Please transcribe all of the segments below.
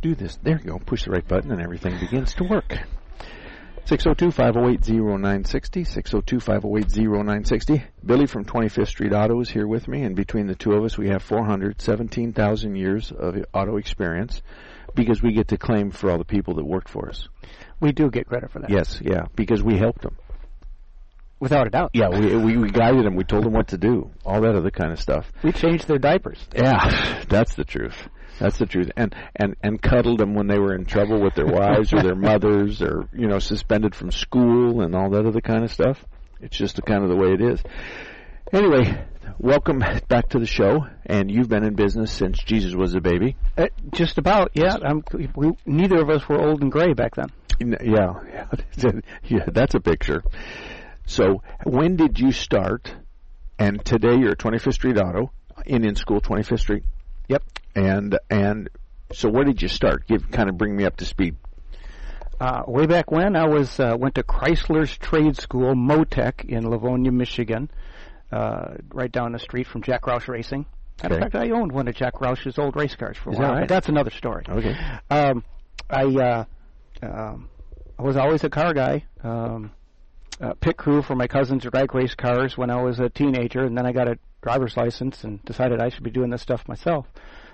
do this. There you go. Push the right button and everything begins to work. 602-508-0960, 602-508-0960. Billy from 25th Street Auto is here with me, and between the two of us, we have 417,000 years of auto experience because we get to claim for all the people that worked for us. We do get credit for that. Yes, yeah, because we helped them. Without a doubt. Yeah, we guided them. We told them what to do, all that other kind of stuff. We changed their diapers. Yeah, that's the truth. That's the truth. And cuddled them when they were in trouble with their wives or their mothers or, suspended from school and all that other kind of stuff. It's just kind of the way it is. Anyway, welcome back to the show. And you've been in business since Jesus was a baby. Just about, yeah. Neither of us were old and gray back then. Yeah, that's a picture. So when did you start? And today you're at 25th Street Auto, Indian School, 25th Street. Yep. And so where did you start? Bring me up to speed. Way back when, I went to Chrysler's Trade School, Motec, in Livonia, Michigan, right down the street from Jack Roush Racing. Okay. In fact, I owned one of Jack Roush's old race cars for a while. Right? But that's another story. Okay. I was always a car guy. Pit crew for my cousin's drag race cars when I was a teenager, and then I got a driver's license and decided I should be doing this stuff myself.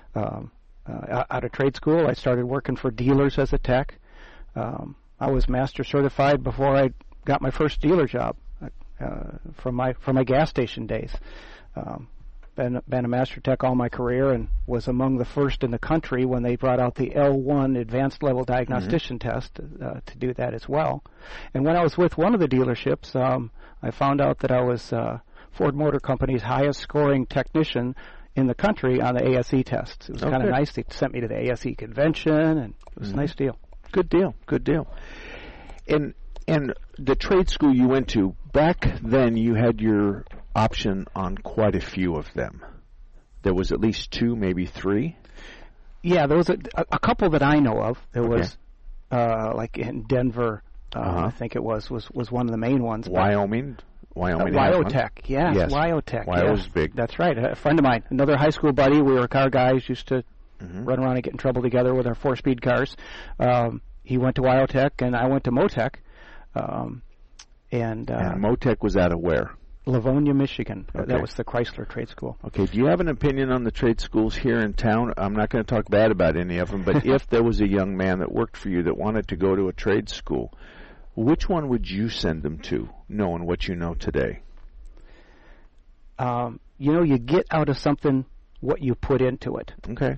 Out of trade school, I started working for dealers as a tech. I was master certified before I got my first dealer job from my gas station days. Been a master tech all my career and was among the first in the country when they brought out the L1 advanced level diagnostician test to do that as well. And when I was with one of the dealerships, I found out that I was Ford Motor Company's highest scoring technician in the country on the ASE test. It was kind of nice. They sent me to the ASE convention, and it was a nice deal. Good deal. And the trade school you went to, back then you had your option on quite a few of them. There was at least 2, maybe 3. Yeah, there was a couple that I know of. There was like in Denver, I think it was one of the main ones. Wyoming Wyotech, yes. Wyotech. Wyo's big. That's right. A friend of mine, another high school buddy, we were car guys, used to run around and get in trouble together with our 4-speed cars. He went to Wyotech, and I went to Motec. And Motec was out of where? Livonia, Michigan. Okay. That was the Chrysler Trade School. Okay. Do you have an opinion on the trade schools here in town? I'm not going to talk bad about any of them, but if there was a young man that worked for you that wanted to go to a trade school, which one would you send them to, knowing what you know today? You get out of something what you put into it. Okay.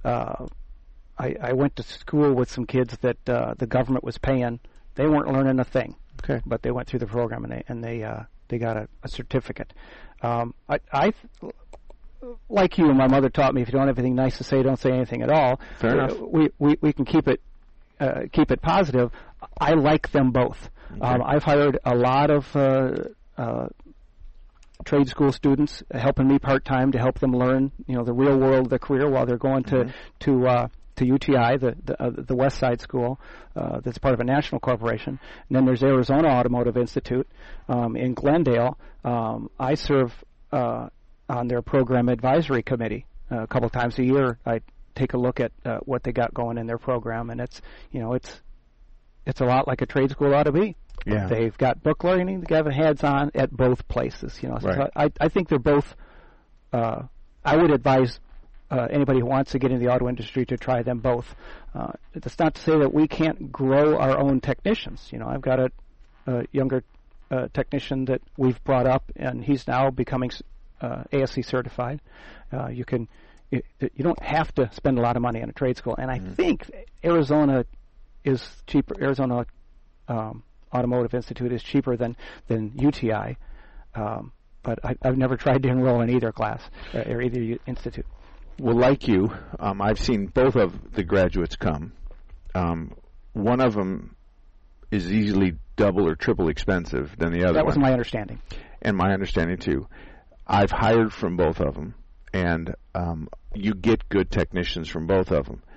I went to school with some kids that the government was paying. They weren't learning a thing. Okay. But they went through the program and they got a certificate. I like you, my mother taught me, if you don't have anything nice to say, don't say anything at all. Fair enough. We can keep it positive. I like them both. Okay. I've hired a lot of trade school students helping me part-time to help them learn, the real world of the career while they're going to UTI, the West Side School, that's part of a national corporation. And then there's Arizona Automotive Institute in Glendale. I serve on their program advisory committee a couple times a year. I take a look at what they got going in their program, and it's a lot like a trade school ought to be. Yeah. They've got book learning, they have hands-on at both places. Right. So I think they're both. I would advise anybody who wants to get in the auto industry to try them both. That's not to say that we can't grow our own technicians. I've got a younger technician that we've brought up, and he's now becoming ASC certified. You don't have to spend a lot of money on a trade school, and I think Arizona is cheaper. Arizona Automotive Institute is cheaper than UTI, but I've never tried to enroll in either class or either institute. Well, like you, I've seen both of the graduates come. One of them is easily double or triple expensive than the other. That was my understanding. And my understanding, too. I've hired from both of them, and you get good technicians from both of them.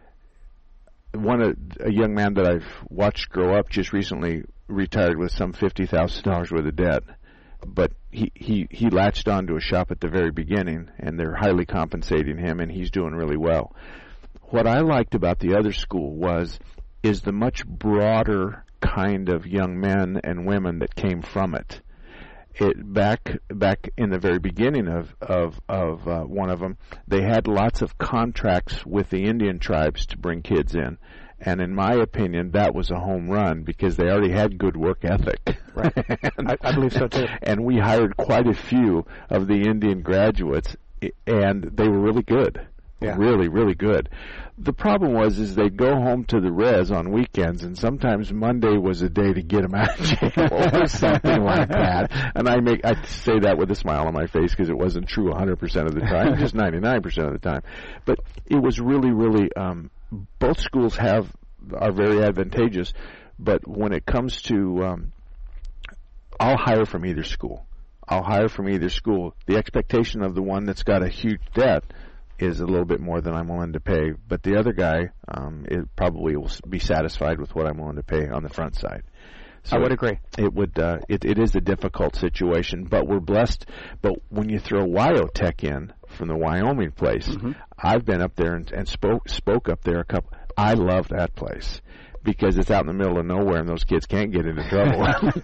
A young man that I've watched grow up just recently retired with some $50,000 worth of debt. But he latched on to a shop at the very beginning, and they're highly compensating him, and he's doing really well. what I liked about the other school is the much broader kind of young men and women that came from it. Back in the very beginning of one of them, they had lots of contracts with the Indian tribes to bring kids in. And in my opinion, that was a home run because they already had good work ethic. Right. I believe so too. And we hired quite a few of the Indian graduates, and they were really good. Yeah. Really, really good. The problem is they'd go home to the res on weekends, and sometimes Monday was a day to get them out of jail or something like that. And I say that with a smile on my face because it wasn't true 100% of the time, just 99% of the time. But it was really, really. Both schools are very advantageous, but when it comes to, I'll hire from either school. The expectation of the one that's got a huge debt is a little bit more than I'm willing to pay, but the other guy it probably will be satisfied with what I'm willing to pay on the front side. So I would agree. It is a difficult situation, but we're blessed. But when you throw Wyotech in from the Wyoming place, I've been up there and spoke up there a couple. I love that place because it's out in the middle of nowhere and those kids can't get into trouble.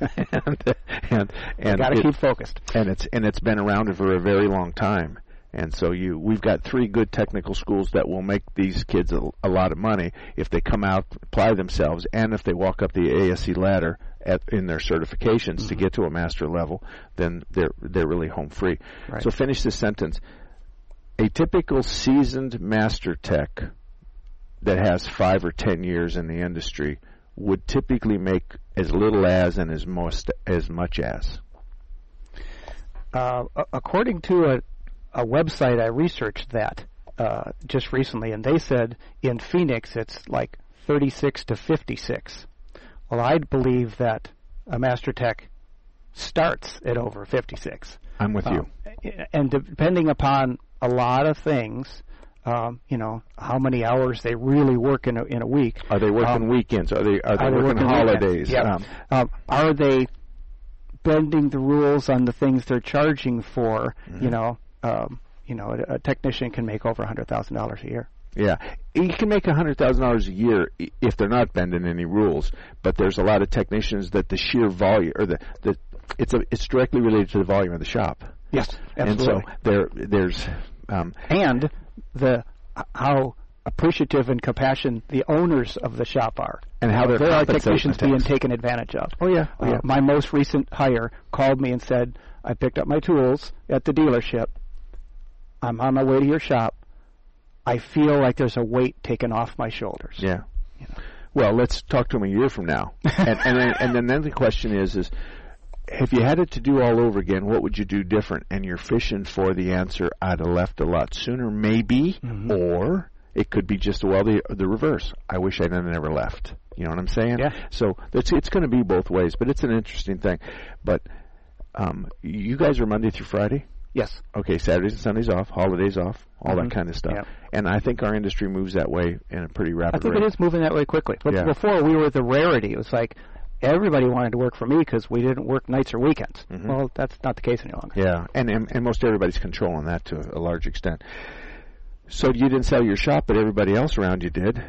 and got to keep focused. And it's been around for a very long time. And so we've got 3 good technical schools that will make these kids a lot of money if they come out, apply themselves, and if they walk up the ASC ladder in their certifications to get to a master level, then they're really home free. Right. So finish this sentence. A typical seasoned master tech that has 5 or 10 years in the industry would typically make as little as and as much as. According to a website, I researched that just recently, and they said in Phoenix it's like 36 to 56. Well, I'd believe that a Master Tech starts at over 56. I'm with you. And depending upon a lot of things, how many hours they really work in a week. Are they working weekends? Are they working holidays? Yeah. Are they bending the rules on the things they're charging for? A technician can make over $100,000 a year. Yeah, you can make $100,000 a year if they're not bending any rules. But there's a lot of technicians that the sheer volume, or it's directly related to the volume of the shop. Yes, absolutely. And so there's and how appreciative and compassionate the owners of the shop are, and how there are technicians being taken advantage of. Oh yeah, My most recent hire called me and said, "I picked up my tools at the dealership. I'm on my way to your shop. I feel like there's a weight taken off my shoulders." Yeah. Well, let's talk to him a year from now. and then the question is if you had it to do all over again, what would you do different? And you're fishing for the answer, I'd have left a lot sooner, maybe, or it could be just, the reverse. I wish I'd never left. You know what I'm saying? Yeah. So it's going to be both ways, but it's an interesting thing. But you guys are Monday through Friday? Yes. Okay, Saturdays and Sundays off, holidays off, all that kind of stuff. Yeah. And I think our industry moves that way in a pretty rapid rate. I think it is moving that way quickly. But before, we were the rarity. It was like everybody wanted to work for me because we didn't work nights or weekends. Well, that's not the case any longer. Yeah, and most everybody's controlling that to a large extent. So you didn't sell your shop, but everybody else around you did.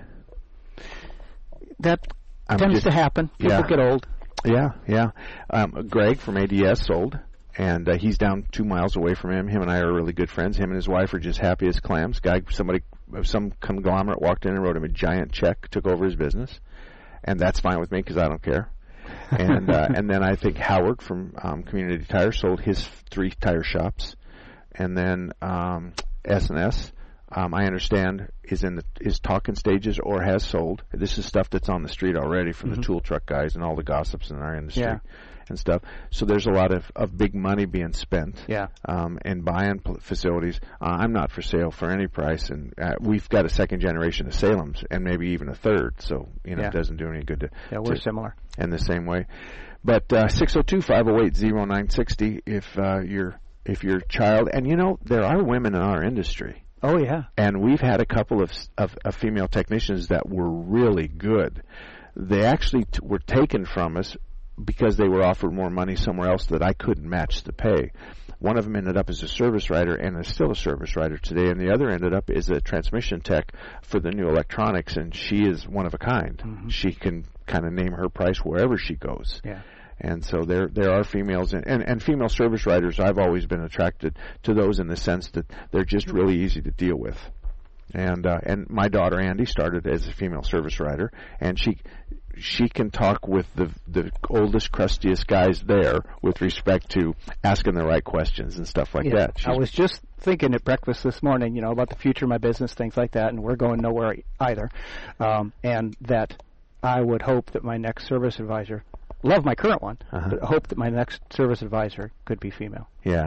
That tends to happen. People get old. Yeah. Greg from ADS sold. And he's down 2 miles away from him. Him and I are really good friends. Him and his wife are just happy as clams. Some conglomerate walked in and wrote him a giant check, took over his business, and that's fine with me because I don't care. And and then I think Howard from Community Tire sold his 3 tire shops, and then S&S. I understand is talking stages or has sold. This is stuff that's on the street already from the tool truck guys and all the gossips in our industry. Yeah. And stuff. So there's a lot of big money being spent and buying facilities. I'm not for sale for any price, and we've got a second generation of Salem's and maybe even a third, so it doesn't do any good to... Yeah, we're similar. In the same way. But 602-508-0960 if your child... And, there are women in our industry. Oh, yeah. And we've had a couple of female technicians that were really good. They actually were taken from us because they were offered more money somewhere else that I couldn't match the pay. one of them ended up as a service writer and is still a service writer today, and the other ended up as a transmission tech for the new electronics, and she is one of a kind. Mm-hmm. She can kind of name her price wherever she goes. Yeah. And so there are females, and female service writers, I've always been attracted to those in the sense that they're just really easy to deal with. And my daughter Andy started as a female service writer, and she can talk with the oldest, crustiest guys there with respect to asking the right questions and stuff like that. I was just thinking at breakfast this morning, about the future of my business, things like that, and we're going nowhere either. And that I would hope that my next service advisor, love my current one, but hope that my next service advisor could be female. Yeah.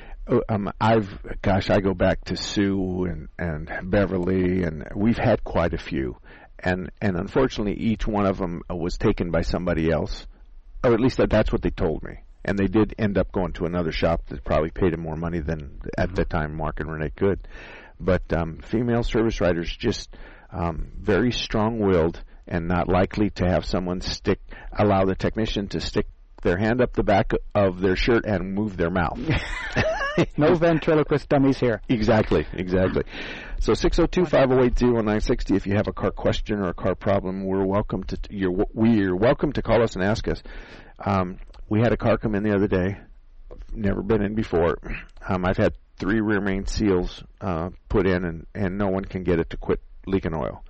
I go back to Sue and Beverly, and we've had quite a few. And unfortunately, each one of them was taken by somebody else, or at least that's what they told me. And they did end up going to another shop that probably paid them more money than at the time Mark and Renee could. But female service writers just very strong-willed and not likely to have someone allow the technician to stick their hand up the back of their shirt and move their mouth. No ventriloquist dummies here. Exactly. So 602-508-0960. If you have a car question or a car problem, we're welcome to call us and ask us. We had a car come in the other day. Never been in before. I've had 3 rear main seals put in, and no one can get it to quit leaking oil.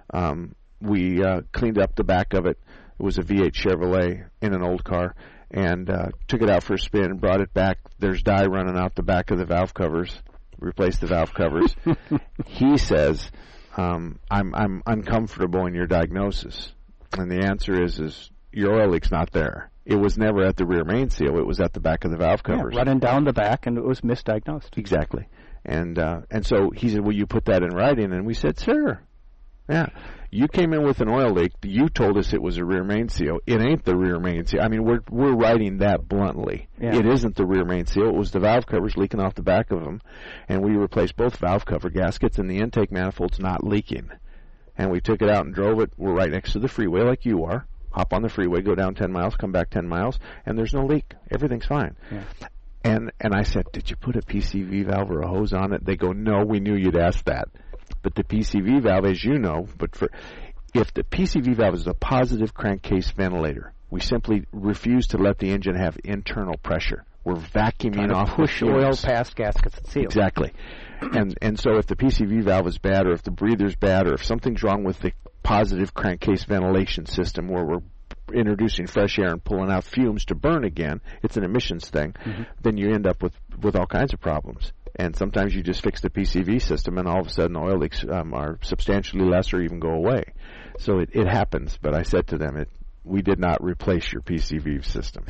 We cleaned up the back of it. It was a V8 Chevrolet in an old car, and took it out for a spin, brought it back. There's dye running out the back of the valve covers. Replaced the valve covers. He says, I'm uncomfortable in your diagnosis. And the answer is your oil leak's not there. It was never at the rear main seal. It was at the back of the valve covers. Yeah, running down the back, and it was misdiagnosed. Exactly. And so he said, will you put that in writing? And we said, sure. Yeah. You came in with an oil leak. You told us it was a rear main seal. It ain't the rear main seal. I mean, we're writing that bluntly. Yeah. It isn't the rear main seal. It was the valve covers leaking off the back of them, and we replaced both valve cover gaskets, and the intake manifold's not leaking. And we took it out and drove it. We're right next to the freeway like you are. Hop on the freeway, go down 10 miles, come back 10 miles, and there's no leak. Everything's fine. Yeah. And I said, did you put a PCV valve or a hose on it? They go, no, we knew you'd ask that. But the PCV valve, as you know, if the PCV valve is a positive crankcase ventilator, we simply refuse to let the engine have internal pressure. We're vacuuming off push oil past gaskets and seals. Exactly. And so if the PCV valve is bad, or if the breather's bad, or if something's wrong with the positive crankcase ventilation system where we're introducing fresh air and pulling out fumes to burn again, it's an emissions thing, then you end up with all kinds of problems. And sometimes you just fix the PCV system, and all of a sudden oil leaks are substantially less or even go away. So it happens. But I said to them, we did not replace your PCV system.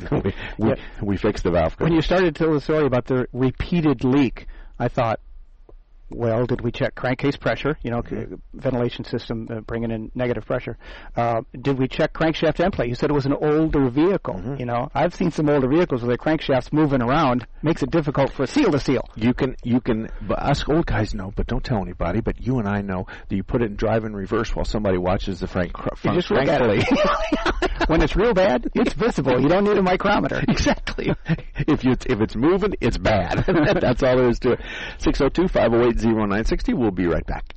we fixed the valve cover. When you started to tell the story about the repeated leak, I thought, well, did we check crankcase pressure? Ventilation system bringing in negative pressure. Did we check crankshaft end plate? You said it was an older vehicle. I've seen some older vehicles where the crankshaft's moving around. Makes it difficult for a seal to seal. You can. But us old guys know, but don't tell anybody. But you and I know that you put it in drive in reverse while somebody watches the front you just look at it. When it's real bad, it's visible. You don't need a micrometer. Exactly. If it's moving, it's bad. That's all there is to it. 602-508-0960. We'll be right back.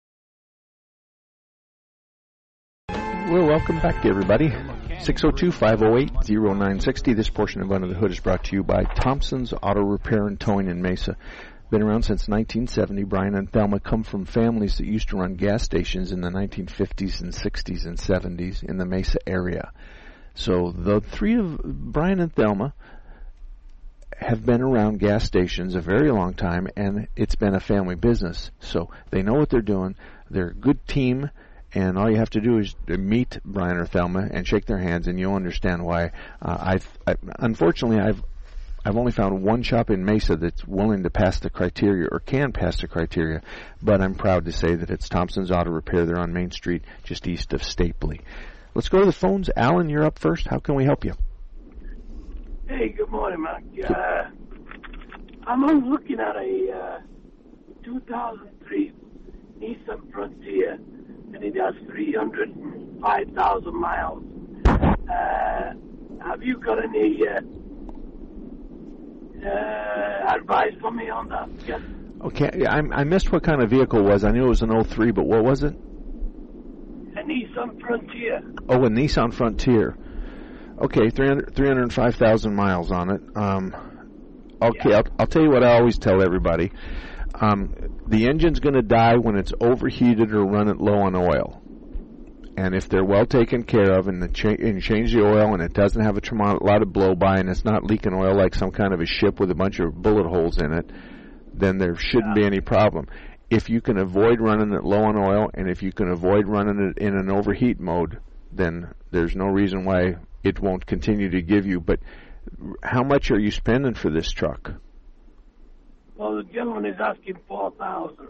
Well, welcome back, everybody. 602-508-0960. This portion of Under the Hood is brought to you by Thompson's Auto Repair and Towing in Mesa. Been around since 1970. Brian and Thelma come from families that used to run gas stations in the 1950s and 60s and 70s in the Mesa area. So the three of Brian and Thelma have been around gas stations a very long time, and it's been a family business. So they know what they're doing. They're a good team, and all you have to do is meet Brian or Thelma and shake their hands, and you'll understand why. Unfortunately, I've only found one shop in Mesa that's willing to pass the criteria or can pass the criteria, but I'm proud to say that it's Thompson's Auto Repair. They're on Main Street, just east of Stapley. Let's go to the phones. Alan, you're up first. How can we help you? Hey, good morning, Mark. I'm looking at a 2003 Nissan Frontier, and it has 305,000 miles. Have you got any advice for me on that? Yes. Okay, I missed what kind of vehicle it was. I knew it was an 03, but what was it? A Nissan Frontier. Oh, a Nissan Frontier. Okay, 305,000 miles on it. Okay, Yeah. I'll tell you what I always tell everybody. The engine's going to die when it's overheated or running low on oil. And if they're well taken care of and you change the oil and it doesn't have a lot of blow-by and it's not leaking oil like some kind of a ship with a bunch of bullet holes in it, then there shouldn't be any problem. If you can avoid running it low on oil and if you can avoid running it in an overheat mode, then there's no reason why it won't continue to give you. But how much are you spending for this truck? Well, the gentleman is asking 4,000.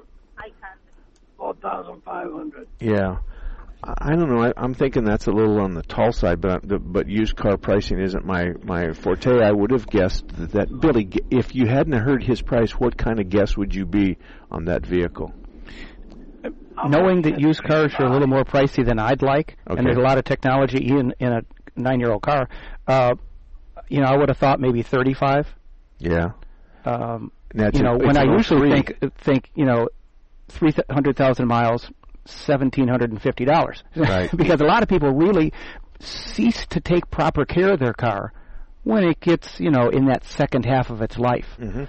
4,500. Yeah. I don't know. I'm thinking that's a little on the tall side, but used car pricing isn't my forte. I would have guessed that Billy, if you hadn't heard his price, what kind of guess would you be on that vehicle? Knowing that used cars are a little more pricey than I'd like, Okay. and there's a lot of technology in a 9-year-old car, I would have thought maybe 35. Yeah. When It's I an usually 03. think 300,000 miles, $1,750. Right. Because a lot of people really cease to take proper care of their car when it gets, in that second half of its life. Mm-hmm.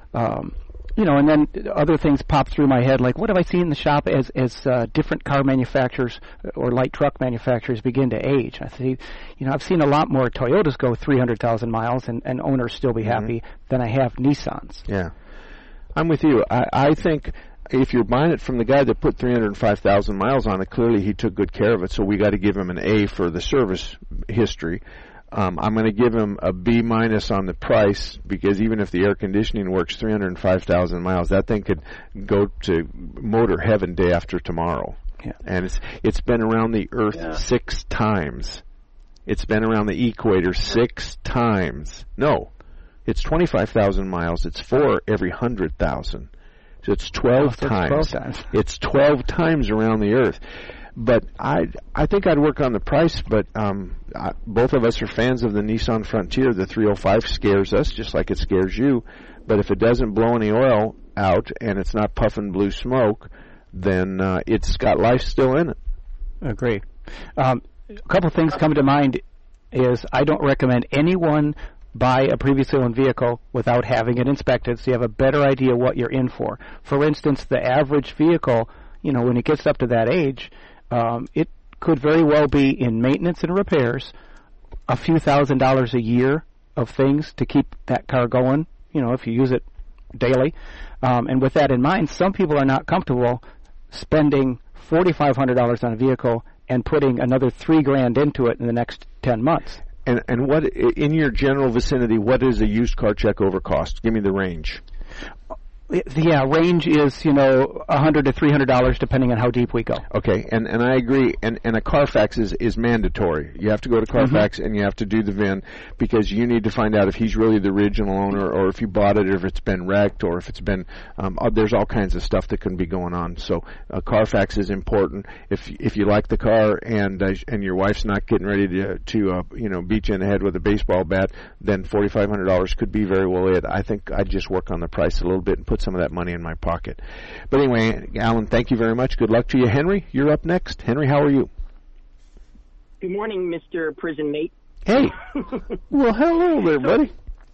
And then other things pop through my head, like what have I seen in the shop as different car manufacturers or light truck manufacturers begin to age? I see, I've seen a lot more Toyotas go 300,000 miles and owners still be happy than I have Nissans. Yeah. I'm with you. I think if you're buying it from the guy that put 305,000 miles on it, clearly he took good care of it, so we got to give him an A for the service history. I'm going to give him a B- on the price because even if the air conditioning works 305,000 miles, that thing could go to motor heaven day after tomorrow. Yeah. And it's been around the Earth 6 times. It's been around the equator 6 times. No, it's 25,000 miles. It's 4 every 100,000. So it's 12 times. 12 times. It's 12 times around the Earth. But I think I'd work on the price, but both of us are fans of the Nissan Frontier. The 305 scares us just like it scares you. But if it doesn't blow any oil out and it's not puffing blue smoke, then it's got life still in it. Agree. A couple of things come to mind is I don't recommend anyone buy a previously owned vehicle without having it inspected so you have a better idea what you're in for. For instance, the average vehicle, when it gets up to that age, it could very well be in maintenance and repairs, a few $1,000s a year of things to keep that car going, if you use it daily. And with that in mind, some people are not comfortable spending $4,500 on a vehicle and putting another $3,000 into it in the next 10 months. And what, in your general vicinity, what is a used car check over cost? Give me the range. Yeah, range is, $100 to $300 depending on how deep we go. Okay, and I agree. And a Carfax is mandatory. You have to go to Carfax and you have to do the VIN because you need to find out if he's really the original owner or if you bought it or if it's been wrecked or if it's been, there's all kinds of stuff that can be going on. So Carfax is important. If you like the car and your wife's not getting ready to beat you in the head with a baseball bat, then $4,500 could be very well it. I think I'd just work on the price a little bit and put some of that money in my pocket. But anyway, Alan, thank you very much. Good luck to you. Henry, you're up next. Henry, how are you? Good morning, Mr. Prison Mate. Hey. Well, hello there, buddy.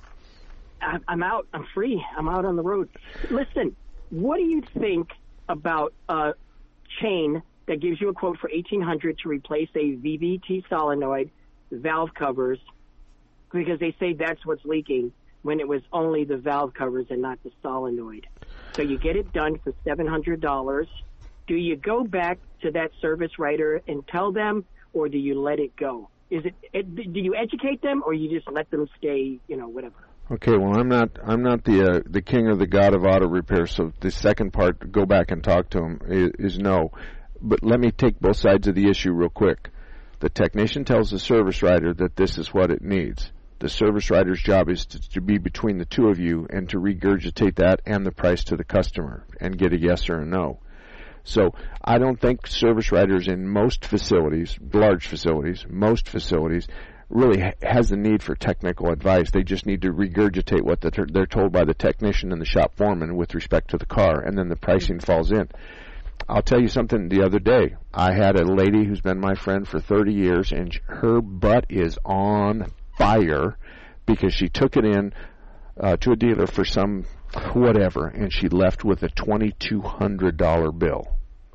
I'm out. I'm free. I'm out on the road. Listen, what do you think about a chain that gives you a quote for $1,800 to replace a VVT solenoid, valve covers, because they say that's what's leaking, when it was only the valve covers and not the solenoid. So you get it done for $700. Do you go back to that service writer and tell them, or do you let it go? Do you educate them, or you just let them stay, whatever? Okay, well, I'm not the king or the god of auto repair, so the second part, go back and talk to him, is no. But let me take both sides of the issue real quick. The technician tells the service writer that this is what it needs. The service writer's job is to be between the two of you and to regurgitate that and the price to the customer and get a yes or a no. So I don't think service writers in most facilities, large facilities, really has the need for technical advice. They just need to regurgitate what they're told by the technician and the shop foreman with respect to the car, and then the pricing falls in. I'll tell you something. The other day, I had a lady who's been my friend for 30 years, and her butt is on fire because she took it in to a dealer for some whatever, and she left with a $2,200 bill.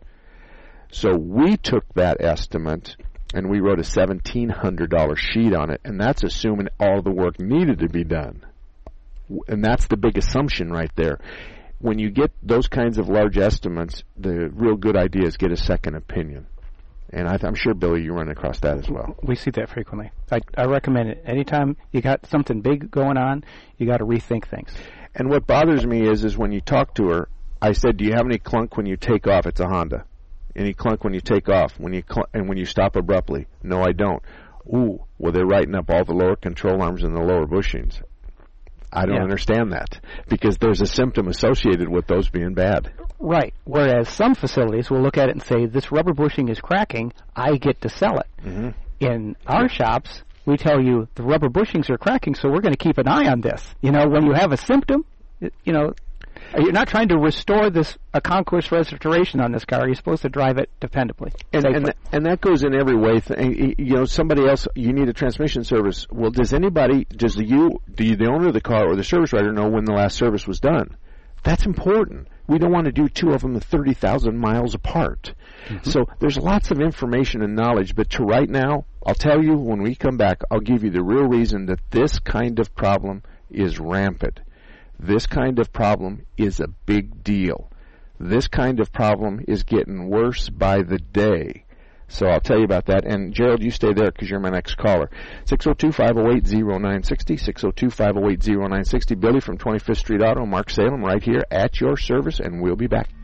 So we took that estimate and we wrote a $1,700 sheet on it, and that's assuming all the work needed to be done. And that's the big assumption right there. When you get those kinds of large estimates, the real good idea is get a second opinion. And I'm sure, Billy, you run across that as well. We see that frequently. I recommend it. Anytime you got something big going on, you got to rethink things. And what bothers me is when you talk to her, I said, do you have any clunk when you take off? It's a Honda. Any clunk when you take off, and when you stop abruptly? No, I don't. Ooh, well, they're writing up all the lower control arms and the lower bushings. I don't understand that, because there's a symptom associated with those being bad. Right. Whereas some facilities will look at it and say, this rubber bushing is cracking, I get to sell it. Mm-hmm. In our shops, we tell you the rubber bushings are cracking, so we're going to keep an eye on this. You know, when you have a symptom, you know, you're not trying to restore a conquest restoration on this car. You're supposed to drive it dependably. And that goes in every way. You know, somebody else, you need a transmission service. Well, does the owner of the car or the service writer know when the last service was done? That's important. We don't want to do two of them 30,000 miles apart. Mm-hmm. So there's lots of information and knowledge, but to right now, I'll tell you when we come back, I'll give you the real reason that this kind of problem is rampant. This kind of problem is a big deal. This kind of problem is getting worse by the day. So I'll tell you about that. And, Gerald, you stay there because you're my next caller. 602-508-0960, 602-508-0960. Billy from 25th Street Auto, Mark Salem, right here at your service, and we'll be back.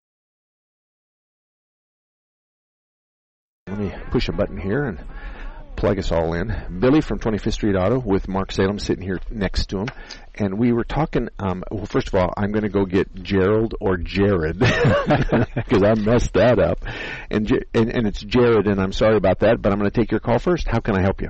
Let me push a button here and plug us all in. Billy from 25th Street Auto with Mark Salem sitting here next to him. And we were talking, well, first of all, I'm going to go get Gerald or Jared because I messed that up. And it's Jared, and I'm sorry about that, but I'm going to take your call first. How can I help you?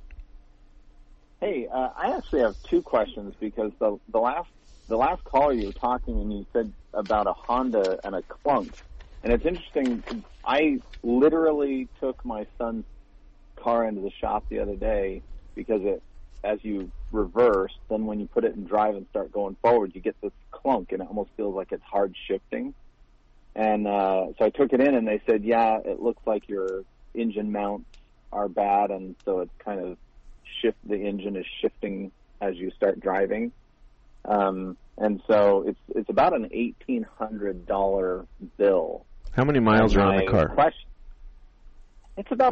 Hey, I actually have two questions because the last caller you were talking and you said about a Honda and a clunk. And it's interesting, I literally took my son's car into the shop the other day because as you reverse, then when you put it in drive and start going forward, you get this clunk and it almost feels like it's hard shifting. And so I took it in and they said, yeah, it looks like your engine mounts are bad, and so it's kind of the engine is shifting as you start driving. And so it's about an $1,800 bill. How many miles are on the car? It's about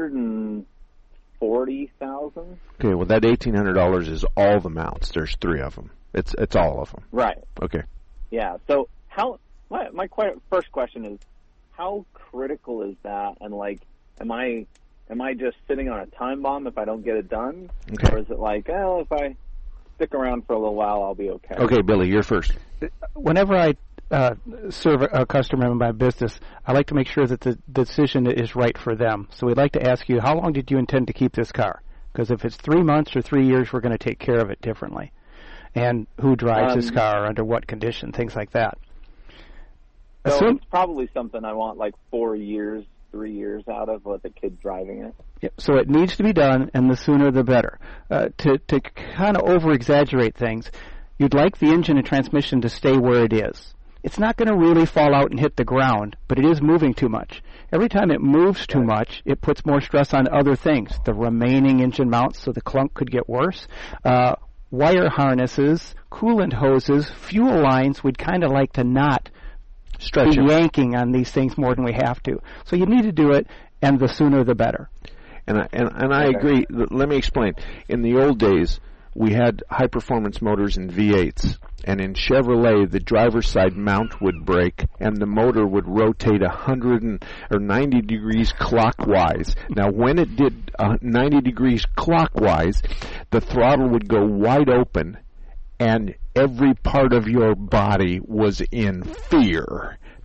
140,000. Okay, well that $1,800 is all the mounts. There's three of them. It's all of them. Right. Okay. Yeah. So my first question is, how critical is that? And like, am I just sitting on a time bomb if I don't get it done, okay, or is it like, oh, if I stick around for a little while, I'll be okay? Okay, Billy, you're first. Whenever I serve a customer in my business, I like to make sure that the decision is right for them. So we'd like to ask you, how long did you intend to keep this car? Because if it's 3 months or 3 years, we're going to take care of it differently. And who drives this car, under what condition, things like that. So it's probably something I want like 4 years, 3 years out of with the kid driving it. Yeah, so it needs to be done, and the sooner the better. To kind of over-exaggerate things, you'd like the engine and transmission to stay where it is. It's not going to really fall out and hit the ground, but it is moving too much. Every time it moves too much, it puts more stress on other things, the remaining engine mounts, so the clunk could get worse. Wire harnesses, coolant hoses, fuel lines, we'd kind of like to not be yanking on these things more than we have to. So you need to do it, and the sooner the better. And I agree. Let me explain. In the old days, we had high-performance motors in V8s, and in Chevrolet, the driver's side mount would break, and the motor would rotate 90 degrees clockwise. Now, when it did 90 degrees clockwise, the throttle would go wide open, and every part of your body was in fear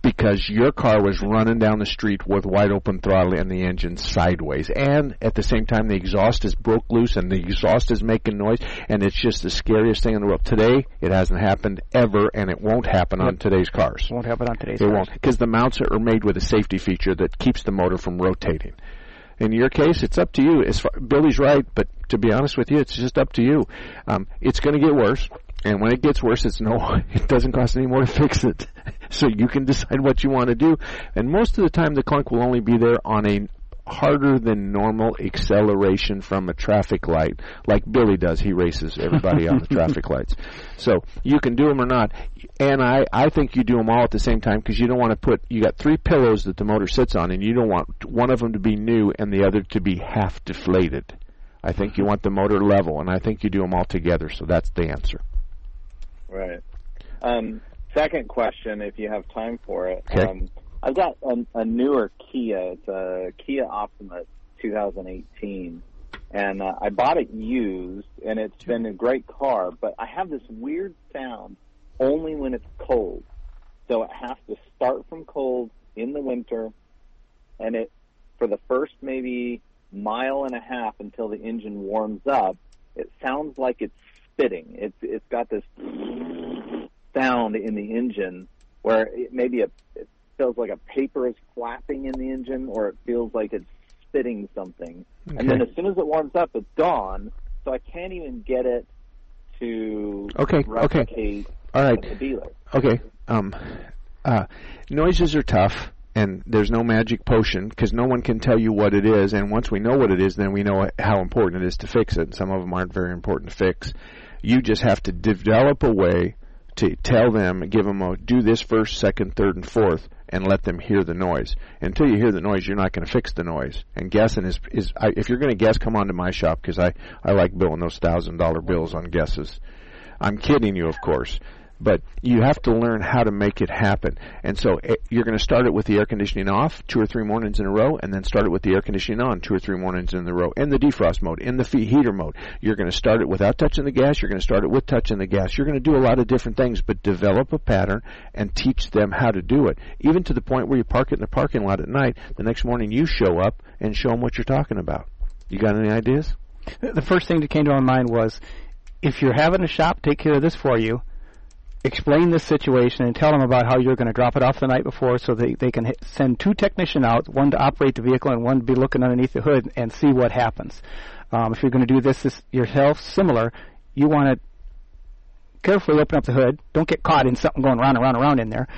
because your car was running down the street with wide open throttle and the engine sideways. And at the same time, the exhaust is broke loose and the exhaust is making noise, and it's just the scariest thing in the world. Today, it hasn't happened ever, and it won't happen on today's cars. Won't happen on today's cars. It won't, because the mounts are made with a safety feature that keeps the motor from rotating. In your case, it's up to you. Billy's right, but to be honest with you, it's just up to you. It's going to get worse. And when it gets worse, it doesn't cost any more to fix it. So you can decide what you want to do. And most of the time, the clunk will only be there on a harder than normal acceleration from a traffic light, like Billy does. He races everybody on the traffic lights. So you can do them or not. And I think you do them all at the same time, because you don't want to you got 3 pillows that the motor sits on, and you don't want one of them to be new and the other to be half deflated. I think you want the motor level, and I think you do them all together. So that's the answer. Right. Second question, if you have time for it. Okay. I've got a newer Kia. It's a Kia Optima 2018. And I bought it used, and it's been a great car. But I have this weird sound only when it's cold. So it has to start from cold in the winter. And for the first maybe mile and a half until the engine warms up, it sounds like it's spitting. It's got this sound in the engine where it feels like a paper is flapping in the engine, or it feels like it's spitting something. Okay. And then as soon as it warms up, it's gone. So I can't even get it to replicate at the dealer. Okay. Noises are tough. And there's no magic potion, because no one can tell you what it is. And once we know what it is, then we know how important it is to fix it. And some of them aren't very important to fix. You just have to develop a way to tell them, give them do this first, second, third, and fourth, and let them hear the noise. Until you hear the noise, you're not going to fix the noise. And guessing if you're going to guess, come on to my shop, because I like billing those $1,000 bills on guesses. I'm kidding you, of course. But you have to learn how to make it happen. And so you're going to start it with the air conditioning off 2 or 3 mornings in a row, and then start it with the air conditioning on 2 or 3 mornings in a row, in the defrost mode, in the heater mode. You're going to start it without touching the gas. You're going to start it with touching the gas. You're going to do a lot of different things, but develop a pattern and teach them how to do it. Even to the point where you park it in the parking lot at night, the next morning you show up and show them what you're talking about. You got any ideas? The first thing that came to my mind was, if you're having a shop take care of this for you, explain this situation and tell them about how you're going to drop it off the night before, so they can send 2 technicians out, one to operate the vehicle and one to be looking underneath the hood and see what happens. If you're going to do this yourself, similar, you want to carefully open up the hood. Don't get caught in something going around in there,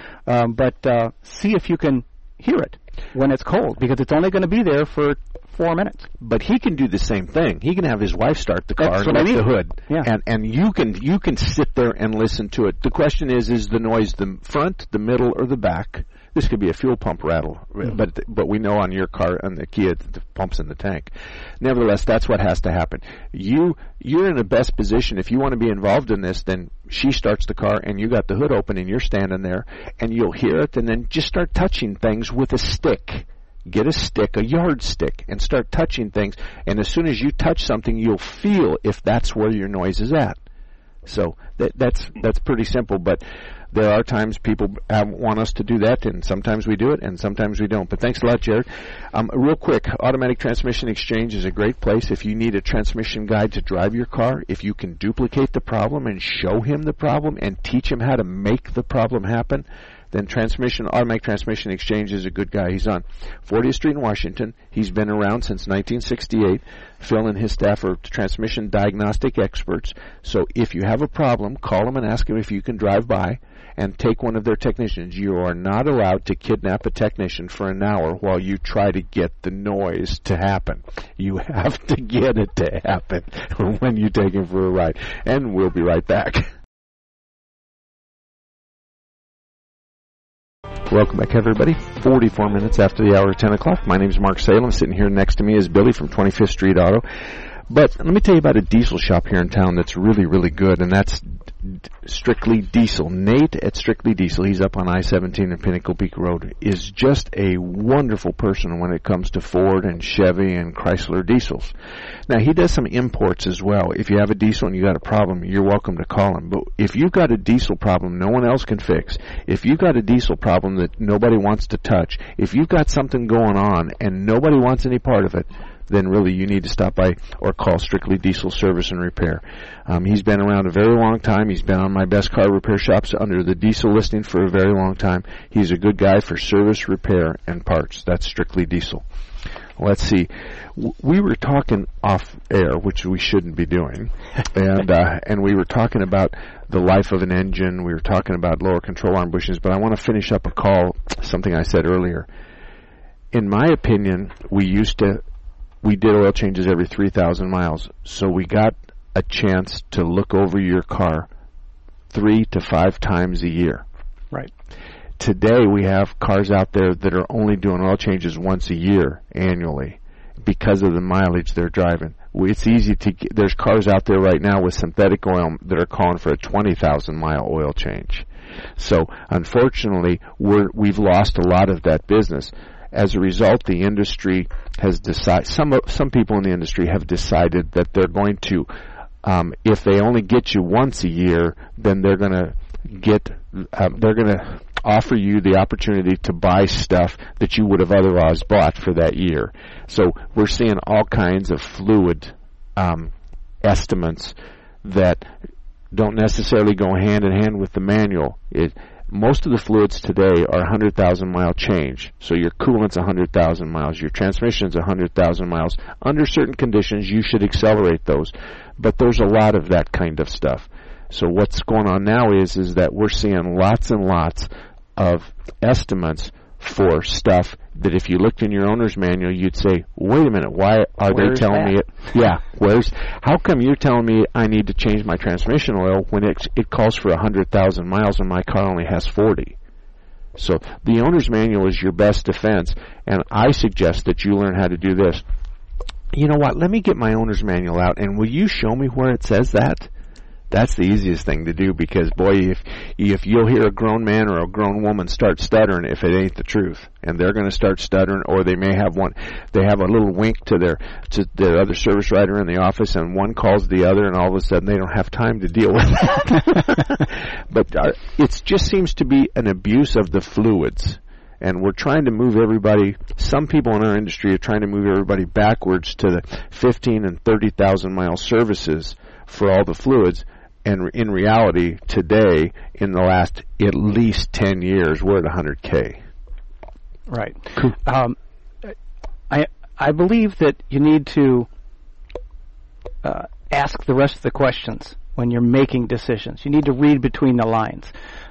but see if you can hear it when it's cold, because it's only going to be there for 4 minutes. But he can do the same thing. He can have his wife start the car and lift the hood. Yeah. And you can sit there and listen to it. The question is the noise the front, the middle, or the back? This could be a fuel pump rattle, but we know on your car, on the Kia, the pump's in the tank. Nevertheless, that's what has to happen. You're in the best position. If you want to be involved in this, then she starts the car, and you got the hood open, and you're standing there, and you'll hear it, and then just start touching things with a stick. Get a stick, a yardstick, and start touching things. And as soon as you touch something, you'll feel if that's where your noise is at. So that's pretty simple, but there are times people want us to do that, and sometimes we do it, and sometimes we don't. But thanks a lot, Jared. Real quick, Automatic Transmission Exchange is a great place if you need a transmission guide to drive your car. If you can duplicate the problem and show him the problem and teach him how to make the problem happen, then Automatic Transmission Exchange is a good guy. He's on 40th Street in Washington. He's been around since 1968. Phil and his staff are transmission diagnostic experts. So if you have a problem, call them and ask them if you can drive by and take one of their technicians. You are not allowed to kidnap a technician for an hour while you try to get the noise to happen. You have to get it to happen when you take him for a ride. And we'll be right back. Welcome back, everybody. 44 minutes after the hour of 10 o'clock. My name is Mark Salem. Sitting here next to me is Billy from 25th Street Auto. But let me tell you about a diesel shop here in town that's really, really good, and that's Strictly Diesel. Nate at Strictly Diesel, he's up on I-17 and Pinnacle Peak Road, is just a wonderful person when it comes to Ford and Chevy and Chrysler diesels. Now, he does some imports as well. If you have a diesel and you got a problem, you're welcome to call him. But if you've got a diesel problem no one else can fix, if you've got a diesel problem that nobody wants to touch, if you've got something going on and nobody wants any part of it, then really you need to stop by or call Strictly Diesel Service and Repair. He's been around a very long time. He's been on my Best Car Repair Shops under the diesel listing for a very long time. He's a good guy for service, repair, and parts. That's Strictly Diesel. Let's see. We were talking off air, which we shouldn't be doing, and we were talking about the life of an engine. We were talking about lower control arm bushings, but I want to finish up a call, something I said earlier. In my opinion, we did oil changes every 3,000 miles, so we got a chance to look over your car 3 to 5 times a year. Right. Today we have cars out there that are only doing oil changes once a year annually because of the mileage they're driving. It's easy to get, there's cars out there right now with synthetic oil that are calling for a 20,000 mile oil change. So unfortunately, we've lost a lot of that business. As a result, the industry has decided, some people in the industry have decided that they're going to, if they only get you once a year, then they're going to offer you the opportunity to buy stuff that you would have otherwise bought for that year. So we're seeing all kinds of fluid estimates that don't necessarily go hand in hand with the manual. Most of the fluids today are 100,000 mile change. So your coolant's 100,000 miles, your transmission's 100,000 miles. Under certain conditions, you should accelerate those. But there's a lot of that kind of stuff. So what's going on now is that we're seeing lots and lots of estimates for stuff that if you looked in your owner's manual, you'd say, wait a minute, why are they telling me it? Yeah, how come you're telling me I need to change my transmission oil when it calls for 100,000 miles and my car only has 40? So the owner's manual is your best defense, and I suggest that you learn how to do this. You know what, let me get my owner's manual out, and will you show me where it says that? That's the easiest thing to do, because boy, if you'll hear a grown man or a grown woman start stuttering if it ain't the truth, and they're going to start stuttering, or they may have they have a little wink to their other service writer in the office, and one calls the other, and all of a sudden they don't have time to deal with that. But it just seems to be an abuse of the fluids. And we're trying to move everybody, some people in our industry are trying to move everybody backwards to the 15 and 30,000 mile services for all the fluids. And in reality, today, in the last at least 10 years, we're at 100K. Right. Cool. I believe that you need to ask the rest of the questions when you're making decisions. You need to read between the lines.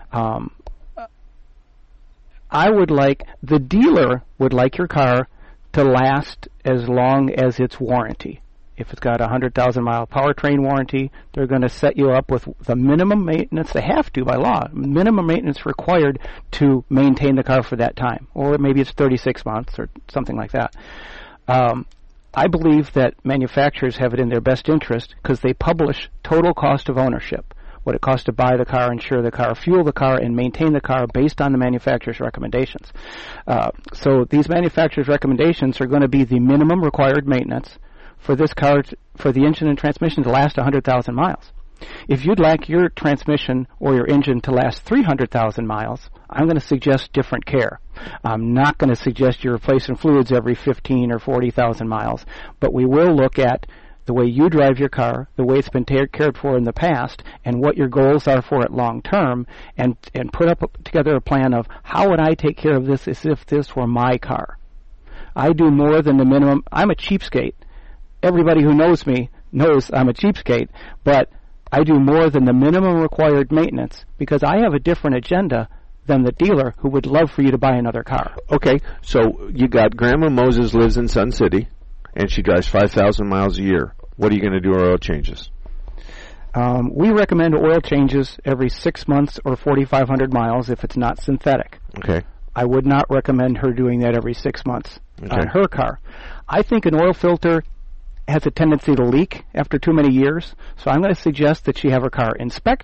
The dealer would like your car to last as long as its warranty. If it's got a 100,000 mile powertrain warranty, they're going to set you up with the minimum maintenance. They have to by law, minimum maintenance required to maintain the car for that time. Or maybe it's 36 months or something like that. I believe that manufacturers have it in their best interest because they publish total cost of ownership, what it costs to buy the car, insure the car, fuel the car, and maintain the car based on the manufacturer's recommendations. So these manufacturer's recommendations are going to be the minimum required maintenance for this car, for the engine and transmission to last 100,000 miles. If you'd like your transmission or your engine to last 300,000 miles, I'm going to suggest different care. I'm not going to suggest you're replacing fluids every 15 or 40,000 miles, but we will look at the way you drive your car, the way it's been cared for in the past, and what your goals are for it long term, and put together a plan of how would I take care of this as if this were my car. I do more than the minimum. I'm a cheapskate. Everybody who knows me knows I'm a cheapskate, but I do more than the minimum required maintenance because I have a different agenda than the dealer who would love for you to buy another car. Okay, so you got Grandma Moses lives in Sun City, and she drives 5,000 miles a year. What are you going to do with oil changes? We recommend oil changes every 6 months or 4,500 miles if it's not synthetic. Okay. I would not recommend her doing that every 6 months on her car. I think an oil filter has a tendency to leak after too many years, so I'm going to suggest that she have her car inspected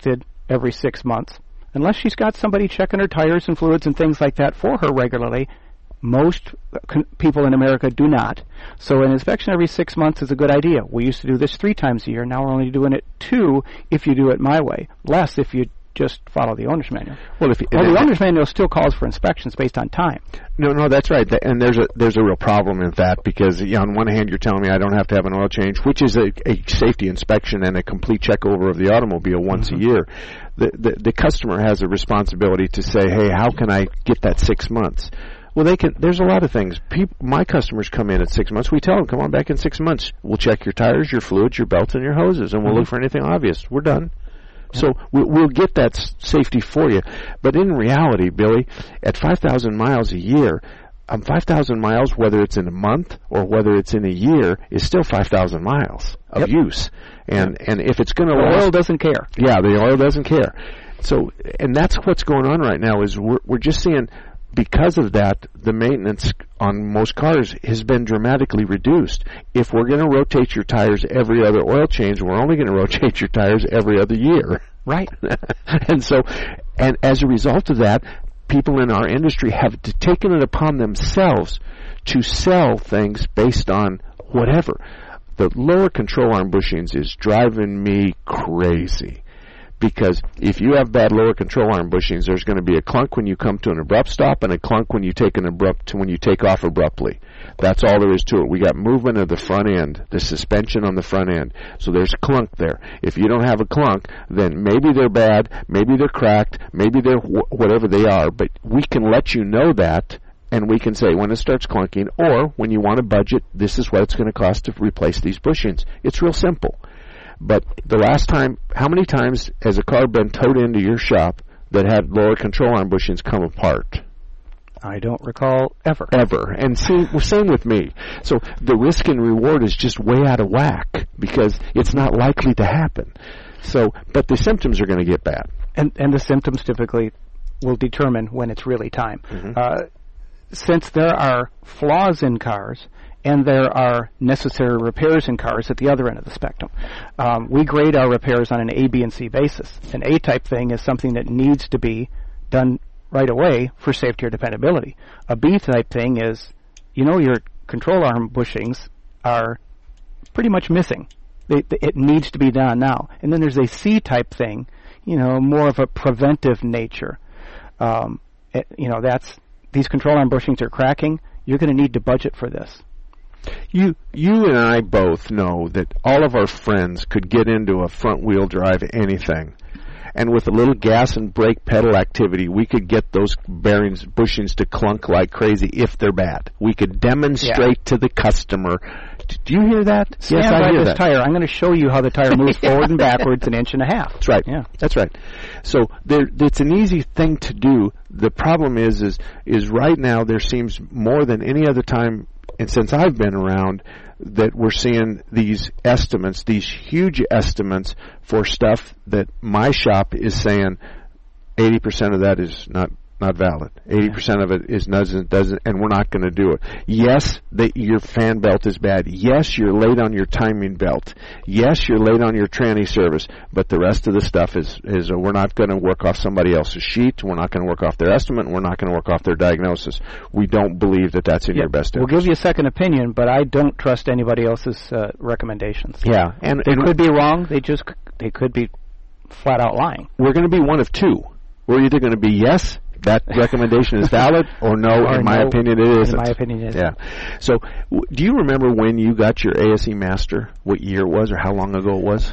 every 6 months, unless she's got somebody checking her tires and fluids and things like that for her regularly. Most people in America do not. So an inspection every 6 months is a good idea. We used to do this 3 times a year. Now we're only doing it 2 if you do it my way. Less if you just follow the owner's manual. Well, the owner's manual still calls for inspections based on time. No, that's right. And there's a real problem in that, because on one hand you're telling me I don't have to have an oil change, which is a safety inspection and a complete checkover of the automobile once a year. The customer has a responsibility to say, hey, how can I get that 6 months? Well, they can. There's a lot of things. My customers come in at 6 months. We tell them, come on back in 6 months. We'll check your tires, your fluids, your belts, and your hoses, and we'll look for anything obvious. We're done. So we'll get that safety for you. But in reality, Billy, at 5,000 miles a year, 5,000 miles, whether it's in a month or whether it's in a year, is still 5,000 miles of use. And if it's going to last, the oil doesn't care. Yeah, the oil doesn't care. So, and that's what's going on right now, is we're just seeing, because of that, the maintenance on most cars has been dramatically reduced. If we're going to rotate your tires every other oil change, we're only going to rotate your tires every other year. Right. And so, and as a result of that, people in our industry have taken it upon themselves to sell things based on whatever. The lower control arm bushings is driving me crazy. Because if you have bad lower control arm bushings, there's going to be a clunk when you come to an abrupt stop and a clunk when you take off abruptly. That's all there is to it. We got movement of the front end, the suspension on the front end. So there's a clunk there. If you don't have a clunk, then maybe they're bad, maybe they're cracked, maybe they're whatever they are. But we can let you know that, and we can say when it starts clunking, or when you want to budget, this is what it's going to cost to replace these bushings. It's real simple. But the last time, how many times has a car been towed into your shop that had lower control arm bushings come apart? I don't recall ever. Ever. And same with me. So the risk and reward is just way out of whack, because it's not likely to happen. So, but the symptoms are going to get bad. And the symptoms typically will determine when it's really time. Since there are flaws in cars, and there are necessary repairs in cars at the other end of the spectrum. We grade our repairs on an A, B, and C basis. An A-type thing is something that needs to be done right away for safety or dependability. A B-type thing is, your control arm bushings are pretty much missing. It needs to be done now. And then there's a C-type thing, more of a preventive nature. These control arm bushings are cracking. You're going to need to budget for this. You and I both know that all of our friends could get into a front-wheel drive anything. And with a little gas and brake pedal activity, we could get those bearings, bushings to clunk like crazy if they're bad. We could demonstrate to the customer. Do you hear that? Stand yes, by I hear this that. Tire. I'm going to show you how the tire moves forward and backwards an inch and a half. That's right. Yeah. That's right. So it's an easy thing to do. The problem is right now there seems more than any other time, and since I've been around, that we're seeing these estimates, these huge estimates for stuff that my shop is saying 80% of that is not valid. 80% of it is doesn't, and we're not going to do it. Yes, your fan belt is bad. Yes, you're late on your timing belt. Yes, you're late on your tranny service. But the rest of the stuff is we're not going to work off somebody else's sheet. We're not going to work off their estimate. And we're not going to work off their diagnosis. We don't believe that that's in your best interest. We'll give you a second opinion, but I don't trust anybody else's recommendations. Yeah, and they could be wrong. They could be flat out lying. We're going to be one of two. We're either going to be yes, that recommendation is valid, or no, in my opinion it isn't. In my opinion it isn't. Yeah. So, do you remember when you got your ASE Master, what year it was, or how long ago it was?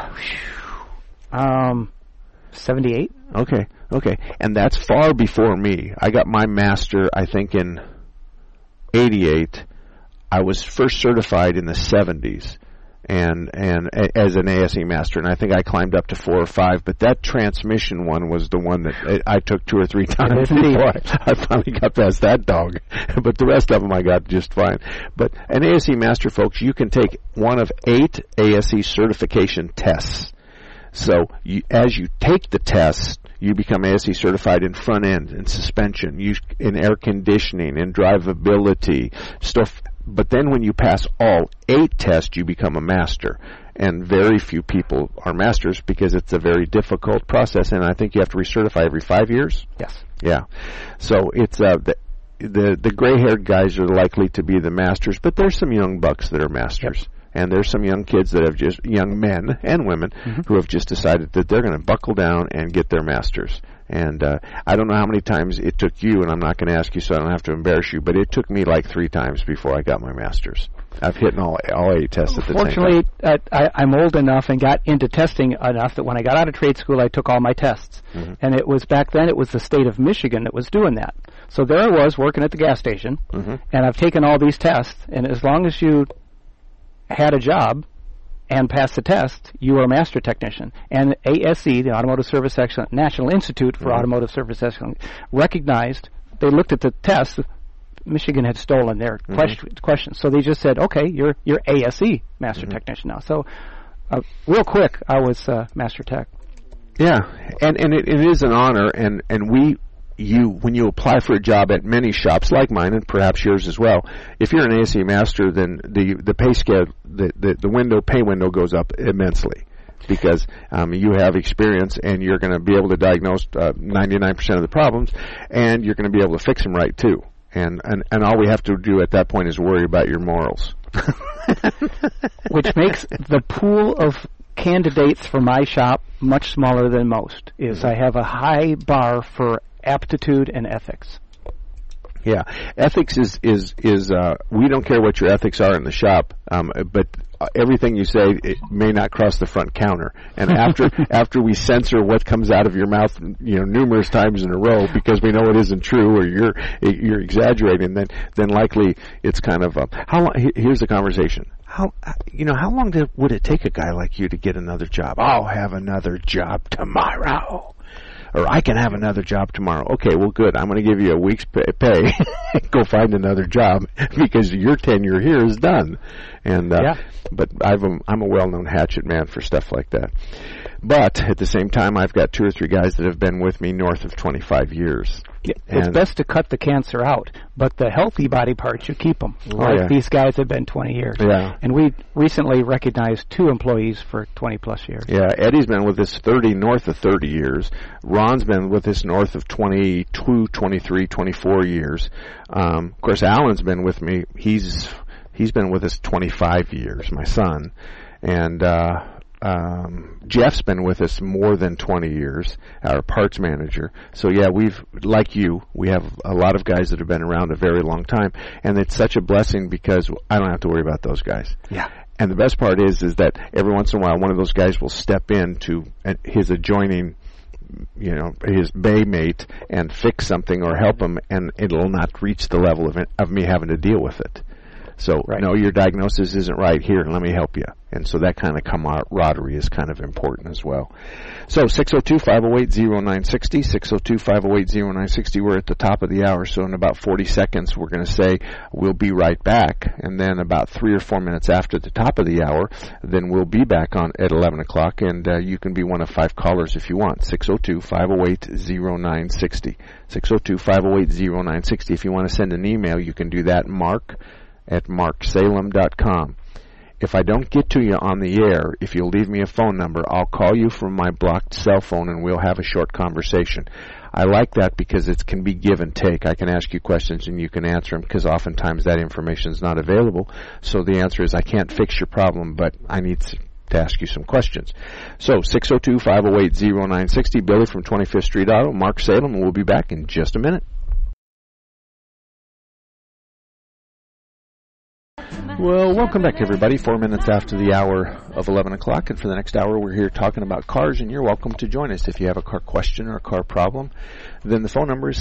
78. Okay. And that's far before me. I got my Master, I think, in 88. I was first certified in the 70s. And as an ASE Master, and I think I climbed up to 4 or 5, but that transmission one was the one that I took 2 or 3 times before I finally got past that dog. But the rest of them I got just fine. But an ASE Master, folks, you can take one of 8 ASE certification tests. So as you take the test, you become ASE certified in front end, in suspension, in air conditioning, in drivability, stuff. But then when you pass all 8 tests, you become a master. and very few people are masters because it's a very difficult process, and I think you have to recertify every 5 years. Yes. Yeah. So it's the gray-haired guys are likely to be the masters, but there's some young bucks that are masters. Yep. And there's some young kids that have just, young men and women, who have just decided that they're going to buckle down and get their masters. And I don't know how many times it took you, and I'm not going to ask you so I don't have to embarrass you, but it took me like 3 times before I got my masters. I've hit all 8 tests at the same time. Fortunately, I'm old enough and got into testing enough that when I got out of trade school, I took all my tests. And it was back then, it was the state of Michigan that was doing that. So there I was working at the gas station, and I've taken all these tests, and as long as you had a job and passed the test, you were a master technician. And ASE, the Automotive Service Excellence, National Institute for Automotive Service Excellence, recognized, they looked at the test, Michigan had stolen their questions. So they just said, okay, you're ASE master technician now. So real quick, I was master tech. Yeah, and it is an honor, and when you apply for a job at many shops like mine and perhaps yours as well, if you're an ASE master, then the pay scale, the pay window goes up immensely because you have experience and you're going to be able to diagnose 99% of the problems, and you're going to be able to fix them right too. And all we have to do at that point is worry about your morals. Which makes the pool of candidates for my shop much smaller than most. I have a high bar for aptitude and ethics. Yeah, ethics is we don't care what your ethics are in the shop, but everything you say, it may not cross the front counter. And after we censor what comes out of your mouth, numerous times in a row because we know it isn't true or you're exaggerating, then likely it's kind of how long, here's the conversation. How long would it take a guy like you to get another job? I'll have another job tomorrow. Or I can have another job tomorrow. Okay, well, good. I'm going to give you a week's pay. Go find another job because your tenure here is done. And but I'm a well-known hatchet man for stuff like that. But at the same time, I've got 2 or 3 guys that have been with me north of 25 years. It's best to cut the cancer out, but the healthy body parts, you keep them. These guys have been 20 years. Yeah. And we recently recognized 2 employees for 20-plus years. Yeah, Eddie's been with us north of 30 years. Ron's been with us north of 22, 23, 24 years. Of course, Alan's been with me. He's been with us 25 years, my son. And Jeff's been with us more than 20 years, our parts manager. So yeah, we have a lot of guys that have been around a very long time, and it's such a blessing because I don't have to worry about those guys. Yeah. And the best part is that every once in a while one of those guys will step in to his adjoining, his bay mate and fix something or help him, and it'll not reach the level of me having to deal with it. So, no, your diagnosis isn't right here, and let me help you. And so that kind of camaraderie is kind of important as well. So 602-508-0960, 602-508-0960. We're at the top of the hour, so in about 40 seconds we're going to say we'll be right back. And then about 3 or 4 minutes after the top of the hour, then we'll be back on at 11 o'clock, and you can be one of 5 callers if you want. 602-508-0960. 602-508-0960. If you want to send an email, you can do that, mark@marksalem.com. If I don't get to you on the air, if you'll leave me a phone number, I'll call you from my blocked cell phone and we'll have a short conversation. I like that because it can be give and take. I can ask you questions and you can answer them because oftentimes that information is not available. So the answer is I can't fix your problem, but I need to ask you some questions. So 602-508-0960, Billy from 25th Street Auto, Mark Salem, and we'll be back in just a minute. Well, welcome back, everybody. 4 minutes after the hour of 11 o'clock, and for the next hour, we're here talking about cars, and you're welcome to join us. If you have a car question or a car problem, then the phone number is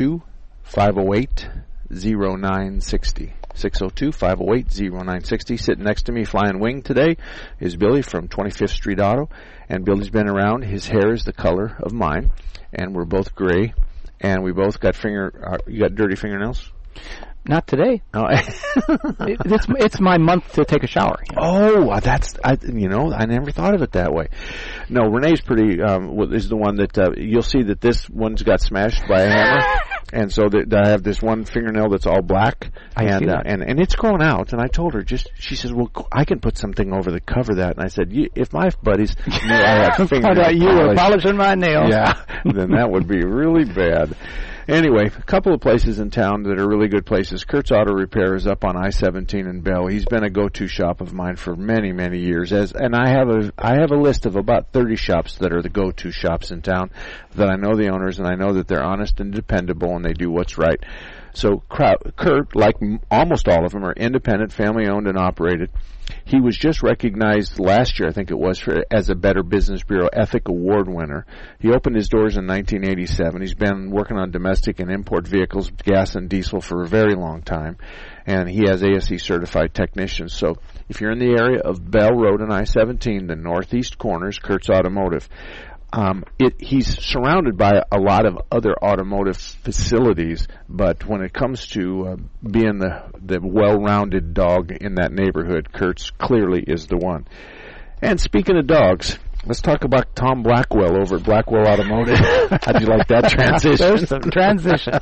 602-508-0960. 602-508-0960. Sitting next to me, flying wing today, is Billy from 25th Street Auto, and Billy's been around. His hair is the color of mine, and we're both gray, and we both got you got dirty fingernails? Not today. Oh. It's my month to take a shower. Oh, I never thought of it that way. No, Renee's pretty, is the one that, you'll see that this one's got smashed by a hammer. And so I have this one fingernail that's all black, and it's growing out. And I told her, she says, well, I can put something over to cover that. And I said, if my buddies knew I had fingernail you were polishing my nails. Yeah, then that would be really bad. Anyway, a couple of places in town that are really good places. Kurt's Auto Repair is up on I-17 in Bell. He's been a go-to shop of mine for many, many years. And I have a list of about 30 shops that are the go-to shops in town that I know the owners, and I know that they're honest and dependable and they do what's right. So Kurt, like almost all of them, are independent, family-owned and operated. He was just recognized last year, I think it was, as a Better Business Bureau Ethic Award winner. He opened his doors in 1987. He's been working on domestic and import vehicles, gas and diesel, for a very long time. And he has ASE certified technicians. So if you're in the area of Bell Road and I-17, the northeast corners, Kurt's Automotive. He's surrounded by a lot of other automotive facilities, but when it comes to being the well-rounded dog in that neighborhood, Kurt's clearly is the one. And speaking of dogs, let's talk about Tom Blackwell over at Blackwell Automotive. How'd you like that transition? There's some transition.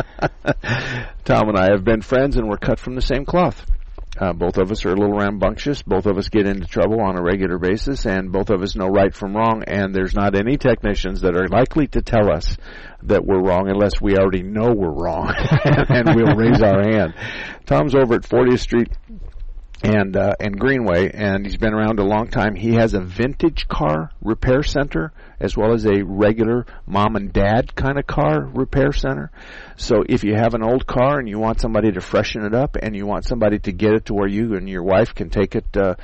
Tom and I have been friends, and we're cut from the same cloth. Both of us are a little rambunctious. Both of us get into trouble on a regular basis, and both of us know right from wrong, and there's not any technicians that are likely to tell us that we're wrong unless we already know we're wrong, and we'll raise our hand. Tom's over at 40th Street and Greenway, and he's been around a long time. He has a vintage car repair center as well as a regular mom and dad kind of car repair center. So if you have an old car and you want somebody to freshen it up and you want somebody to get it to where you and your wife can take it, to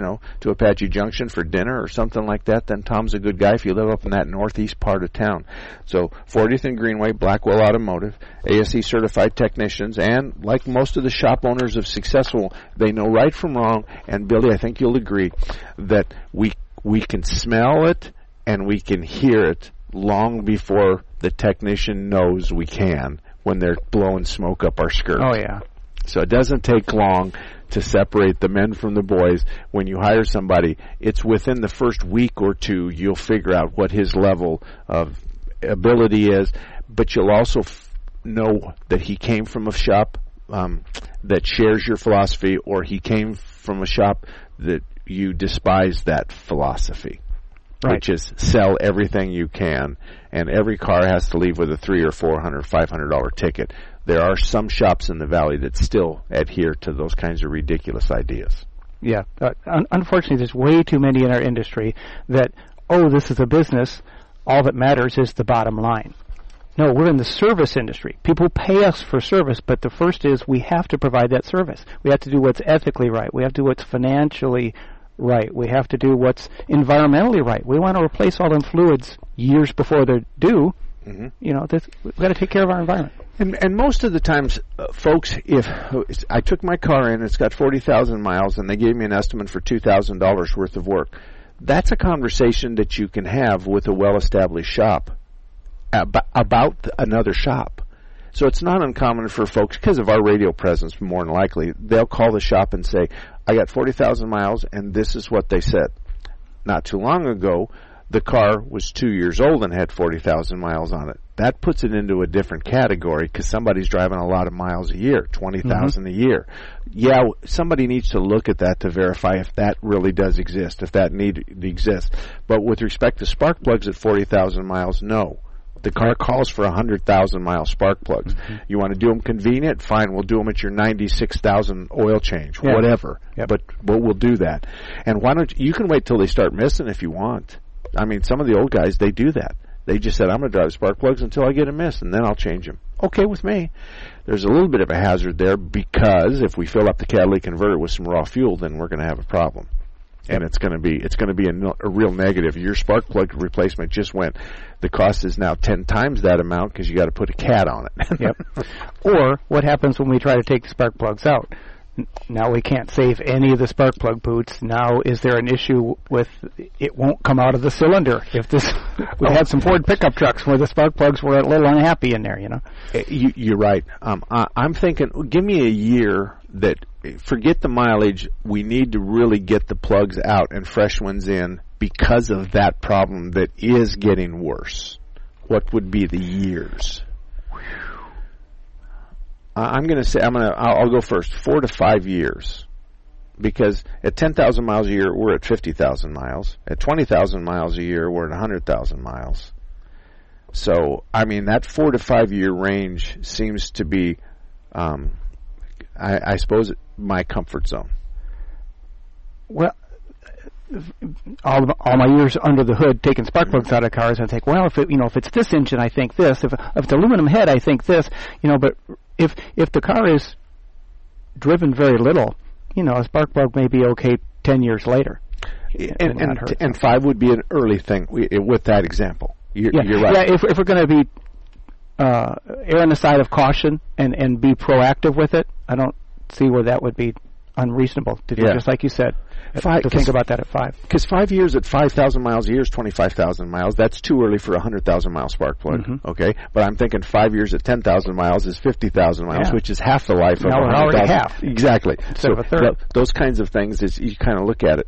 Apache Junction for dinner or something like that, then Tom's a good guy if you live up in that northeast part of town. So 40th and Greenway, Blackwell Automotive, ASE certified technicians, and like most of the shop owners of Successful, they know right from wrong. And Billy, I think you'll agree that we can smell it and we can hear it long before the technician knows we can when they're blowing smoke up our skirt. Oh, yeah. So it doesn't take long to separate the men from the boys. When you hire somebody, it's within the first week or two you'll figure out what his level of ability is, but you'll also know that he came from a shop that shares your philosophy, or he came from a shop that you despise that philosophy. Right. Which is sell everything you can, and every car has to leave with a $300 or $400, $500 ticket. There are some shops in the valley that still adhere to those kinds of ridiculous ideas. Yeah. Unfortunately, there's way too many in our industry that, this is a business. All that matters is the bottom line. No, we're in the service industry. People pay us for service, but the first is we have to provide that service. We have to do what's ethically right. We have to do what's financially right. We have to do what's environmentally right. We want to replace all them fluids years before they're due. Mm-hmm. We've got to take care of our environment. And most of the times, folks, if I took my car in, it's got 40,000 miles, and they gave me an estimate for $2,000 worth of work, that's a conversation that you can have with a well-established shop about another shop. So it's not uncommon for folks, because of our radio presence more than likely, they'll call the shop and say, I got 40,000 miles, and this is what they said. Not too long ago, the car was 2 years old and had 40,000 miles on it. That puts it into a different category because somebody's driving a lot of miles a year, 20,000 a year. Yeah, somebody needs to look at that to verify if that really does exist, if that need exists. But with respect to spark plugs at 40,000 miles, no. The car calls for 100,000-mile spark plugs. Mm-hmm. You want to do them convenient? Fine, we'll do them at your 96,000 oil change, whatever. Yep. But we'll do that. And why don't you can wait till they start missing if you want. I mean, some of the old guys, they do that. They just said, I'm going to drive spark plugs until I get a miss, and then I'll change them. Okay with me. There's a little bit of a hazard there because if we fill up the catalytic converter with some raw fuel, then we're going to have a problem. And it's going to be a real negative. Your spark plug replacement just went. The cost is now 10 times that amount because you got to put a cat on it. Yep. Or what happens when we try to take the spark plugs out? Now we can't save any of the spark plug boots. Now is there an issue with it won't come out of the cylinder? If this, we had some Ford pickup trucks where the spark plugs were a little unhappy in there, You're right. I'm thinking, give me a year that, forget the mileage, we need to really get the plugs out and fresh ones in because of that problem that is getting worse. What would be the years? I'm going to say I'll go first. 4 to 5 years, because at 10,000 miles a year we're at 50,000 miles. At 20,000 miles a year we're at 100,000 miles. So I mean that 4 to 5 year range seems to be, I suppose, my comfort zone. Well, all my years under the hood taking spark plugs out of cars, I think, well, if it's this engine, I think this. If it's aluminum head, I think this. But if the car is driven very little, a spark plug may be okay 10 years later. And 5 would be an early thing with that example. You're right. Yeah, if we're going to be err on the side of caution and be proactive with it, I don't see where that would be unreasonable to do, just like you said. To think about that at 5. Because 5 years at 5,000 miles a year is 25,000 miles. That's too early for a 100,000 mile spark plug. Okay, but I'm thinking 5 years at 10,000 miles is 50,000 miles, which is half the life of 100,000. Half. Exactly. Instead of a third. Those kinds of things, is you kind of look at it.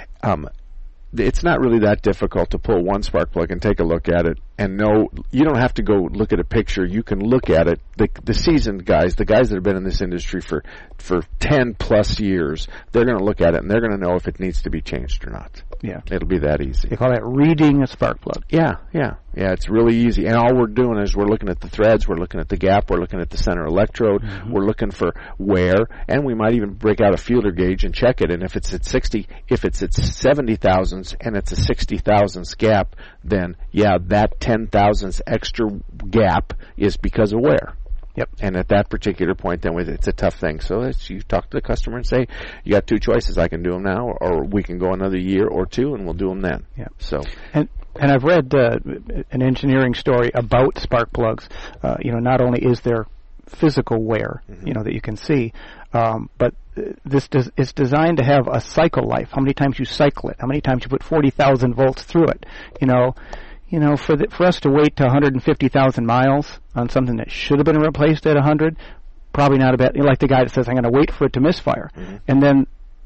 It's not really that difficult to pull one spark plug and take a look at it and know. You don't have to go look at a picture. You can look at it. The seasoned guys, the guys that have been in this industry for 10 plus years, they're going to look at it and they're going to know if it needs to be changed or not. Yeah. It'll be that easy. They call that reading a spark plug. Yeah, it's really easy. And all we're doing is we're looking at the threads, we're looking at the gap, we're looking at the center electrode, we're looking for wear, and we might even break out a feeler gauge and check it. And if it's at 60, if it's at 70 thousandths and it's a 60 thousandths gap, then that 10 thousandths extra gap is because of wear. Yep. And at that particular point, then it's a tough thing. So you talk to the customer and say, you got 2 choices. I can do them now, or we can go another year or 2, and we'll do them then. Yeah. So. And I've read an engineering story about spark plugs. Not only is there physical wear, that you can see, but it's designed to have a cycle life. How many times you cycle it? How many times you put 40,000 volts through it? For us to wait to 150,000 miles on something that should have been replaced at 100, probably not a bad. Like the guy that says, "I'm going to wait for it to misfire," and then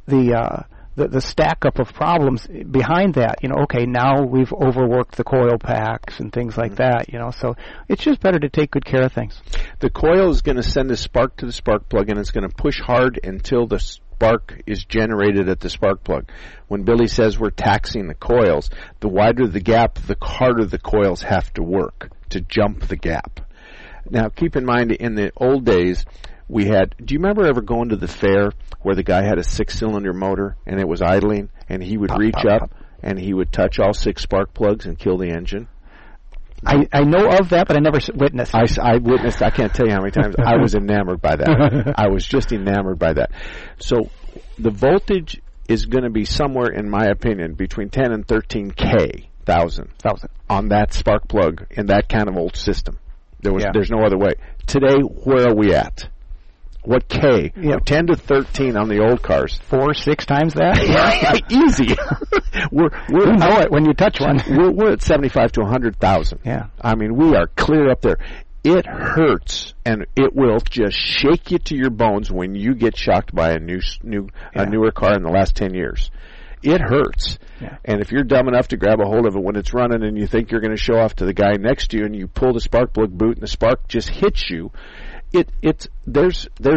the stack up of problems behind that. Okay, now we've overworked the coil packs and things like that. So it's just better to take good care of things. The coil is going to send a spark to the spark plug, and it's going to push hard until the spark is generated at the spark plug. When Billy says we're taxing the coils, the wider the gap, the harder the coils have to work to jump the gap. Now, keep in mind, in the old days, do you remember ever going to the fair where the guy had a 6-cylinder motor and it was idling, and he would reach up and he would touch all 6 spark plugs and kill the engine? I know of that, but I never witnessed it. I witnessed, I can't tell you how many times. I was enamored by that. I was just enamored by that. So the voltage is going to be somewhere, in my opinion, between 10 and 13K thousand on that spark plug in that kind of old system. There's no other way. Today, where are we at? What K? 10 to 13 on the old cars. 4-6 times that? Easy. You know it when you touch one. We're at 75 to 100,000. Yeah. I mean, we are clear up there. It hurts, and it will just shake you to your bones when you get shocked by a newer car in the last 10 years. It hurts. Yeah. And if you're dumb enough to grab a hold of it when it's running and you think you're going to show off to the guy next to you and you pull the spark plug boot and the spark just hits you, there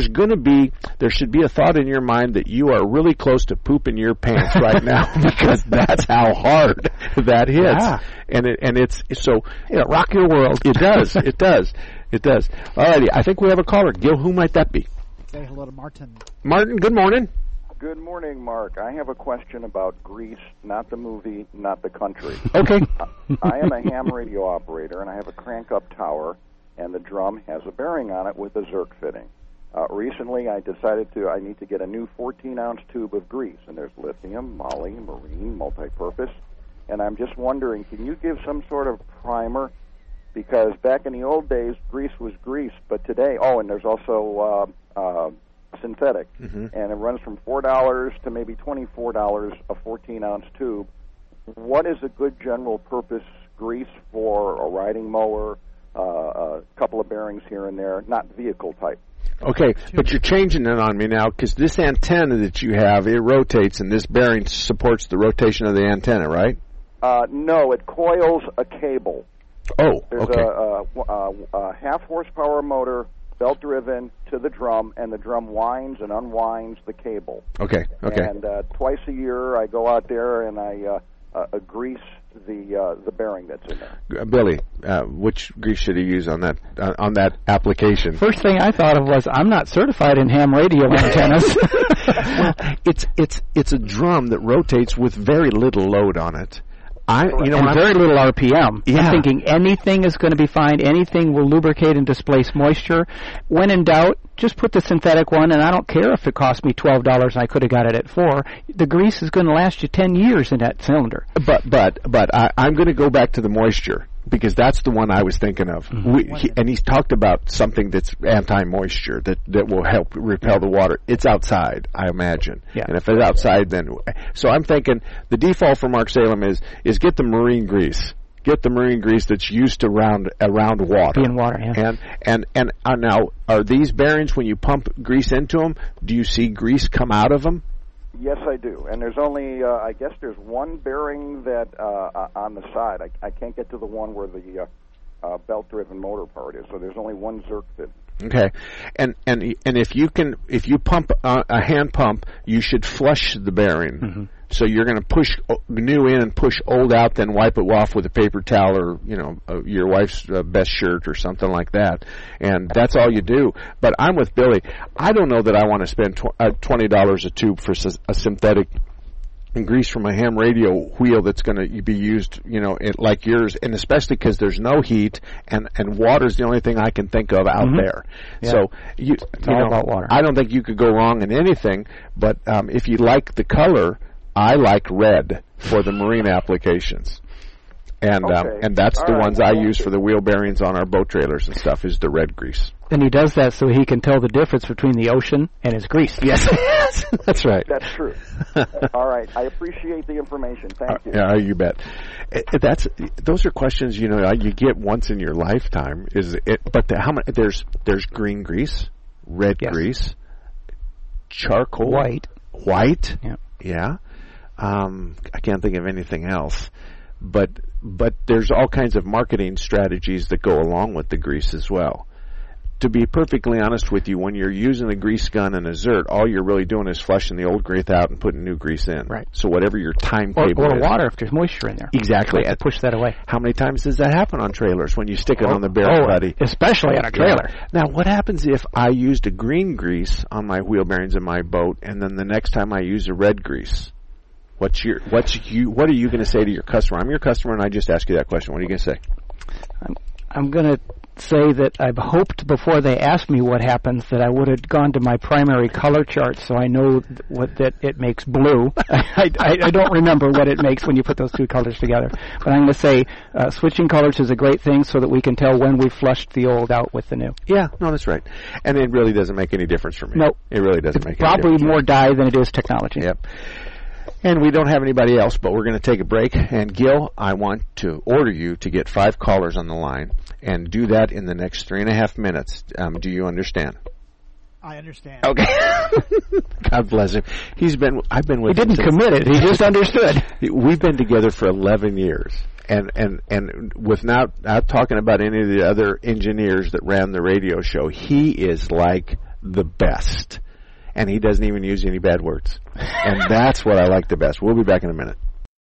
should be a thought in your mind that you are really close to pooping your pants right now, because that's how hard that hits. Yeah. And it's so it'll rock your world. It does. It does. Alrighty, I think we have a caller. Gil, who might that be? Say hello to Martin. Martin, good morning. Good morning, Mark. I have a question about Grease, not the movie, not the country. Okay. I am a ham radio operator, and I have a crank-up tower, and the drum has a bearing on it with a Zerk fitting. Recently, I decided I need to get a new 14-ounce tube of grease, and there's lithium, moly, marine, multi-purpose, and I'm just wondering, can you give some sort of primer? Because back in the old days, grease was grease, but today, and there's also synthetic, and it runs from $4 to maybe $24 a 14-ounce tube. What is a good general-purpose grease for a riding mower, a couple of bearings here and there, not vehicle type? Okay, but you're changing it on me now, because this antenna that you have, it rotates, and this bearing supports the rotation of the antenna, right? No, it coils a cable. Oh, There's okay. a half horsepower motor belt driven to the drum, and the drum winds and unwinds the cable. Okay. And twice a year, I go out there and I grease the bearing that's in there. Billy, which grease should he use on that application? First thing I thought of was, I'm not certified in ham radio antennas. Well, it's a drum that rotates with very little load on it. And very little RPM. Yeah. I'm thinking anything is going to be fine. Anything will lubricate and displace moisture. When in doubt, just put the synthetic one, and I don't care if it cost me $12 and I could have got it at $4. The grease is going to last you 10 years in that cylinder. But I'm going to go back to the moisture, because that's the one I was thinking of. Mm-hmm. And he's talked about something that's anti-moisture, that will help repel the water. It's outside, I imagine. Yeah. And if it's outside, then... So I'm thinking the default for Mark Salem is get the marine grease. Get the marine grease that's used to around water. Be in water, yeah. And now, are these bearings, when you pump grease into them, do you see grease come out of them? Yes, I do. And there's only, I guess there's one bearing that on the side. I can't get to the one where the belt-driven motor part is, so there's only one Zerk fit. Okay, and if you pump a hand pump, you should flush the bearing. Mm-hmm. So you're going to push new in and push old out, then wipe it off with a paper towel or your wife's best shirt or something like that, and that's all you do. But I'm with Billy. I don't know that I want to spend $20 a tube for a synthetic grease from a ham radio wheel that's going to be used, like yours, and especially because there's no heat and water's the only thing I can think of out there. Yeah. So it's all about water. I don't think you could go wrong in anything, but if you like the color, I like red for the marine applications. And and that's the ones I use for the wheel bearings on our boat trailers and stuff, is the red grease. And he does that so he can tell the difference between the ocean and his grease. Yes, that's right. That's true. All right, I appreciate the information. Thank you. Yeah, you bet. Those are questions you get once in your lifetime. But how many? There's green grease, red grease, charcoal, white. Yeah. I can't think of anything else. But there's all kinds of marketing strategies that go along with the grease as well. To be perfectly honest with you, when you're using a grease gun and a Zert, all you're really doing is flushing the old grease out and putting new grease in. Right. So whatever your timetable or is. water if there's moisture in there. Exactly. To push that away. How many times does that happen on trailers when you stick it on the barrel, buddy? Especially on a trailer. Yeah. Now, what happens if I used a green grease on my wheel bearings in my boat, and then the next time I use a red grease? What are you going to say to your customer? I'm your customer, and I just asked you that question. What are you going to say? I'm going to say that I've hoped before they asked me what happens that I would have gone to my primary color chart so I know that it makes blue. I don't remember what it makes when you put those two colors together. But I'm going to say switching colors is a great thing so that we can tell when we flushed the old out with the new. Yeah, no, that's right. And it really doesn't make any difference for me. Nope. It really doesn't make any difference. Probably more dye than it is technology. Yep. And we don't have anybody else, but we're going to take a break. And Gil, I want to order you to get 5 callers on the line and do that in the next 3.5 minutes. Do you understand? I understand. Okay. God bless him. I've been with him. He didn't commit it. He just understood. We've been together for 11 years. And without talking about any of the other engineers that ran the radio show, he is like the best. And he doesn't even use any bad words. And that's what I like the best. We'll be back in a minute.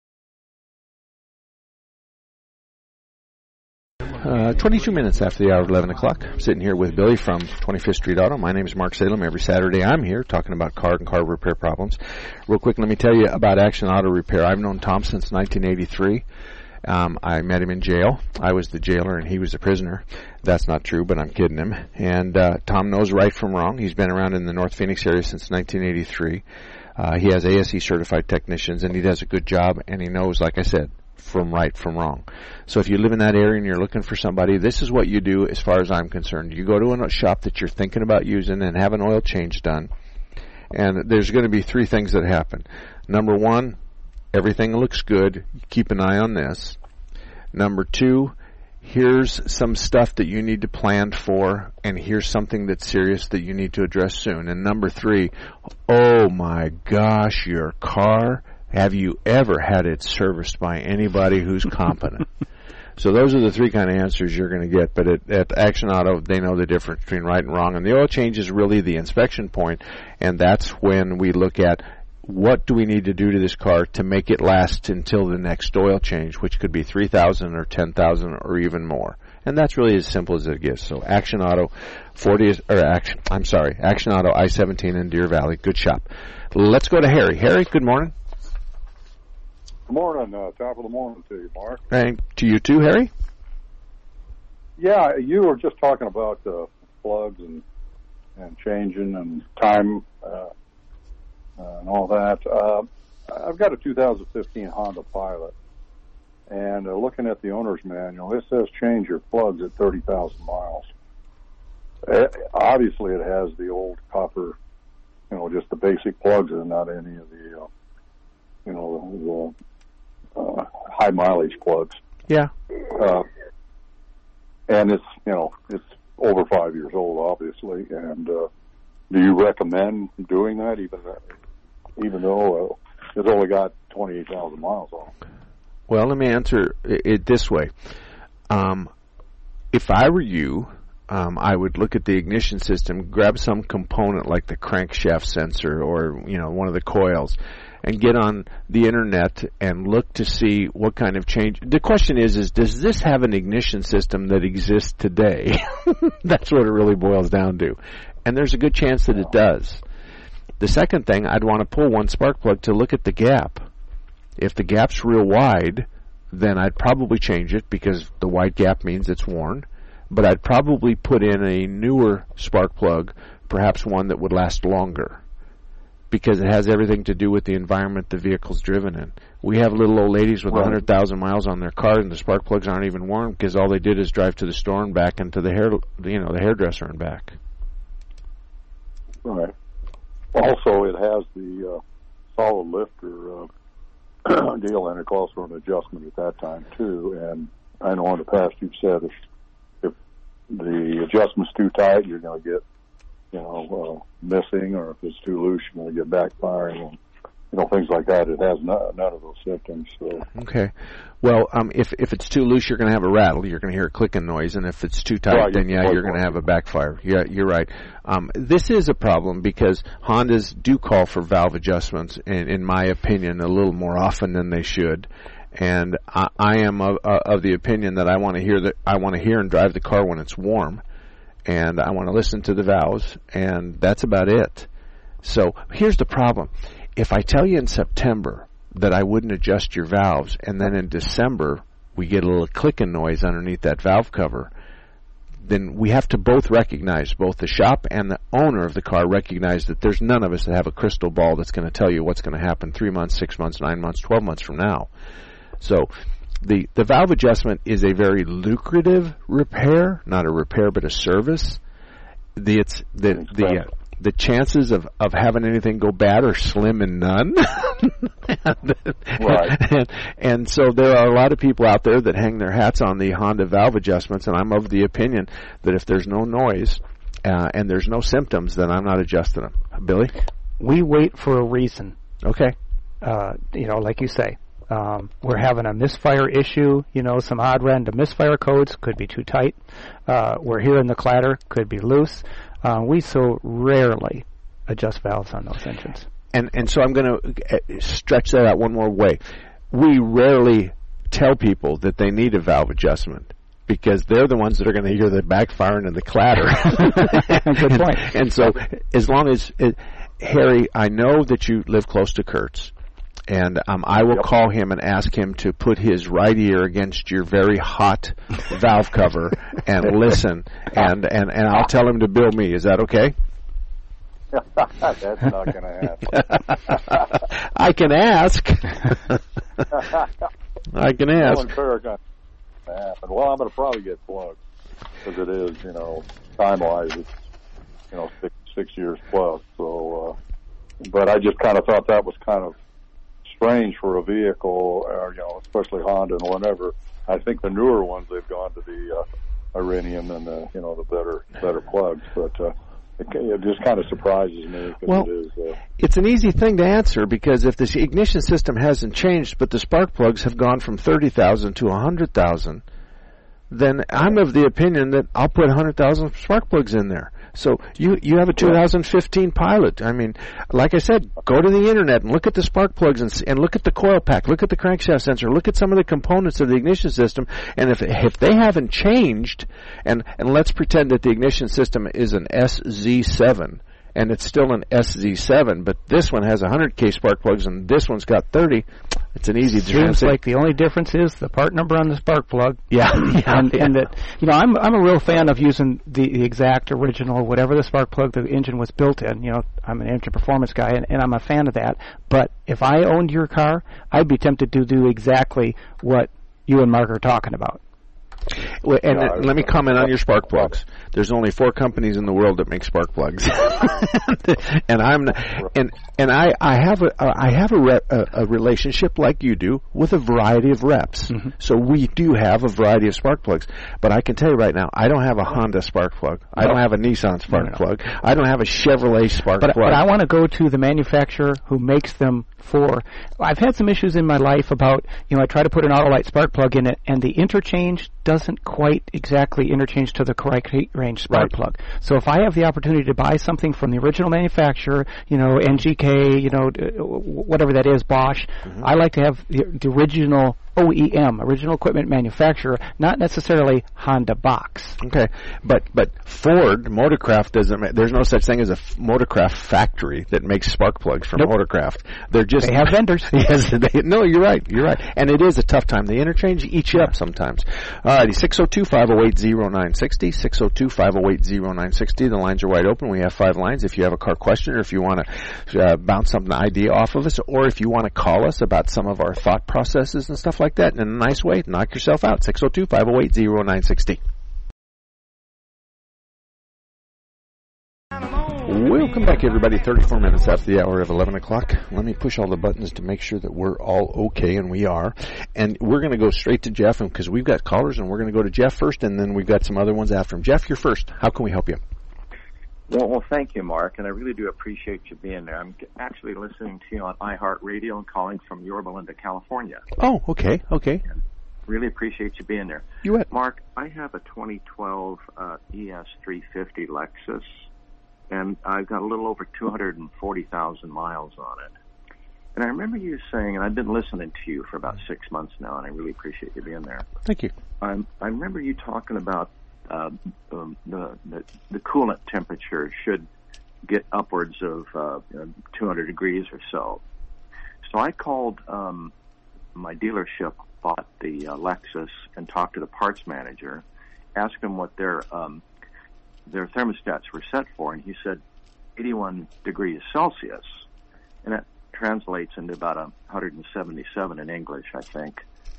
22 minutes after the hour of 11 o'clock. I'm sitting here with Billy from 25th Street Auto. My name is Mark Salem. Every Saturday I'm here talking about car and car repair problems. Real quick, let me tell you about Action Auto Repair. I've known Tom since 1983. I met him in jail. I was the jailer and he was the prisoner. That's not true, but I'm kidding him. And Tom knows right from wrong. He's been around in the North Phoenix area since 1983. He has ASE certified technicians and he does a good job, and he knows, like I said, from right from wrong. So if you live in that area and you're looking for somebody, this is what you do as far as I'm concerned. You go to a shop that you're thinking about using and have an oil change done. And there's going to be 3 things that happen. Number 1, everything looks good. Keep an eye on this. Number 2, here's some stuff that you need to plan for, and here's something that's serious that you need to address soon. And number 3, oh my gosh, your car, have you ever had it serviced by anybody who's competent? So those are the three kind of answers you're going to get. But at Action Auto, they know the difference between right and wrong. And the oil change is really the inspection point, and that's when we look at what do we need to do to this car to make it last until the next oil change, which could be 3,000 or 10,000 or even more. And that's really as simple as it gets. So Action Auto, Action Auto I-17 in Deer Valley. Good shop. Let's go to Harry. Harry, good morning. Good morning. Top of the morning to you, Mark. And to you too, Harry. Yeah, you were just talking about plugs and changing and time and all that. I've got a 2015 Honda Pilot, and looking at the owner's manual, it says change your plugs at 30,000 miles. Obviously, it has the old copper, just the basic plugs and not any of the, high mileage plugs. Yeah. And it's over 5 years old, obviously. And do you recommend doing that, even though it's only got 28,000 miles on it? Well, let me answer it this way. If I were you, I would look at the ignition system, grab some component like the crankshaft sensor or, one of the coils, and get on the internet and look to see what kind of change. The question is does this have an ignition system that exists today? That's what it really boils down to. And there's a good chance that it does. The second thing, I'd want to pull one spark plug to look at the gap. If the gap's real wide, then I'd probably change it because the wide gap means it's worn. But I'd probably put in a newer spark plug, perhaps one that would last longer, because it has everything to do with the environment the vehicle's driven in. We have little old ladies with 100,000 miles on their car, and the spark plugs aren't even worn because all they did is drive to the store and back and to the hairdresser and back. Right. Also, it has the solid lifter deal, and it calls for an adjustment at that time too. And I know in the past you've said if the adjustment's too tight, you're going to get missing, or if it's too loose, you're going to get backfiring, and things like that. It has none of those symptoms. So. Okay. Well, if it's too loose, you're going to have a rattle. You're going to hear a clicking noise, and if it's too tight, then you're going to have a backfire. Yeah, you're right. This is a problem because Hondas do call for valve adjustments, in my opinion, a little more often than they should. And I am of the opinion that I want to hear and drive the car when it's warm, and I want to listen to the valves, and that's about it. So here's the problem. If I tell you in September that I wouldn't adjust your valves, and then in December we get a little clicking noise underneath that valve cover, then we have to both recognize, both the shop and the owner of the car recognize that there's none of us that have a crystal ball that's going to tell you what's going to happen 3 months, 6 months, 9 months, 12 months from now. So the valve adjustment is a very lucrative repair, not a repair but a service. The chances of having anything go bad are slim and none. Right. And so there are a lot of people out there that hang their hats on the Honda valve adjustments, and I'm of the opinion that if there's no noise and there's no symptoms, then I'm not adjusting them. Billy? We wait for a reason. Okay. Like you say. We're having a misfire issue, some odd random misfire codes, could be too tight. We're hearing the clatter, could be loose. We so rarely adjust valves on those engines. And so I'm going to stretch that out one more way. We rarely tell people that they need a valve adjustment because they're the ones that are going to hear the backfiring and the clatter. Good point. And so as long as, Harry, I know that you live close to Kurtz. And I will call him and ask him to put his right ear against your very hot valve cover and listen. And I'll tell him to bill me. Is that okay? That's not going to happen. I can ask. I can ask. Well, I'm going to probably get plugged because it is, time-wise, it's 6 years plus. So, but I just kind of thought that was kind of strange for a vehicle, especially Honda and whatever. I think the newer ones, they've gone to the Iranium and the better plugs, but it just kind of surprises me. Well, it's an easy thing to answer because if the ignition system hasn't changed, but the spark plugs have gone from 30,000 to 100,000, then I'm of the opinion that I'll put 100,000 spark plugs in there. So you have a 2015 Pilot. I mean, like I said, go to the internet and look at the spark plugs and look at the coil pack, look at the crankshaft sensor, look at some of the components of the ignition system, and if they haven't changed, and let's pretend that the ignition system is an SZ7, and it's still an SZ7, but this one has 100K spark plugs and this one's got 30. It's an easy difference. Seems like the only difference is the part number on the spark plug. Yeah. And that, you know, I'm a real fan of using the exact original, whatever the spark plug the engine was built in. You know, I'm an engine performance guy, and I'm a fan of that. But if I owned your car, I'd be tempted to do exactly what you and Mark are talking about. Well, and let me comment on your spark plugs. There's only 4 companies in the world that make spark plugs, and I have a relationship like you do with a variety of reps. Mm-hmm. So we do have a variety of spark plugs. But I can tell you right now, I don't have a Honda spark plug. No. I don't have a Nissan spark plug. I don't have a Chevrolet spark plug. But I want to go to the manufacturer who makes them for. I've had some issues in my life about, you know, I try to put an Autolite spark plug in it, and the interchange doesn't quite exactly interchange to the correct heat range spark plug. So if I have the opportunity to buy something from the original manufacturer, you know, NGK, you know, whatever that is, Bosch, I like to have the original OEM, original equipment manufacturer, not necessarily Honda box. Okay, but Ford Motorcraft doesn't. There's no such thing as a Motorcraft factory that makes spark plugs for Motorcraft. They're just they have vendors. Yes, no, you're right, and it is a tough time. They interchange, eat you up sometimes. Alrighty, 602-508-0960, 602-508-0960. The lines are wide open. We have 5 lines. If you have a car question, or if you want to bounce some idea off of us, or if you want to call us about some of our thought processes and stuff like that in a nice way, knock yourself out. 602-508-0960. Welcome back, everybody. 34 minutes after the hour of 11 o'clock. Let me push all the buttons to make sure that we're all okay, and we are. And we're going to go straight to Jeff, because we've got callers, and we're going to go to Jeff first, and then we've got some other ones after him. Jeff, you're first. How can we help you? Well, thank you, Mark, and I really do appreciate you being there. I'm actually listening to you on iHeartRadio and calling from Yorba Linda, California. Oh, okay. And really appreciate you being there. You bet. Mark, I have a 2012 ES350 Lexus, and I've got a little over 240,000 miles on it. And I remember you saying, and I've been listening to you for about 6 months now, and I really appreciate you being there. Thank you. I remember you talking about the coolant temperature should get upwards of 200 degrees or so. So I called my dealership, bought the Lexus, and talked to the parts manager, asked him what their thermostats were set for, and he said 81 degrees Celsius, and that translates into about 177 in English, I think.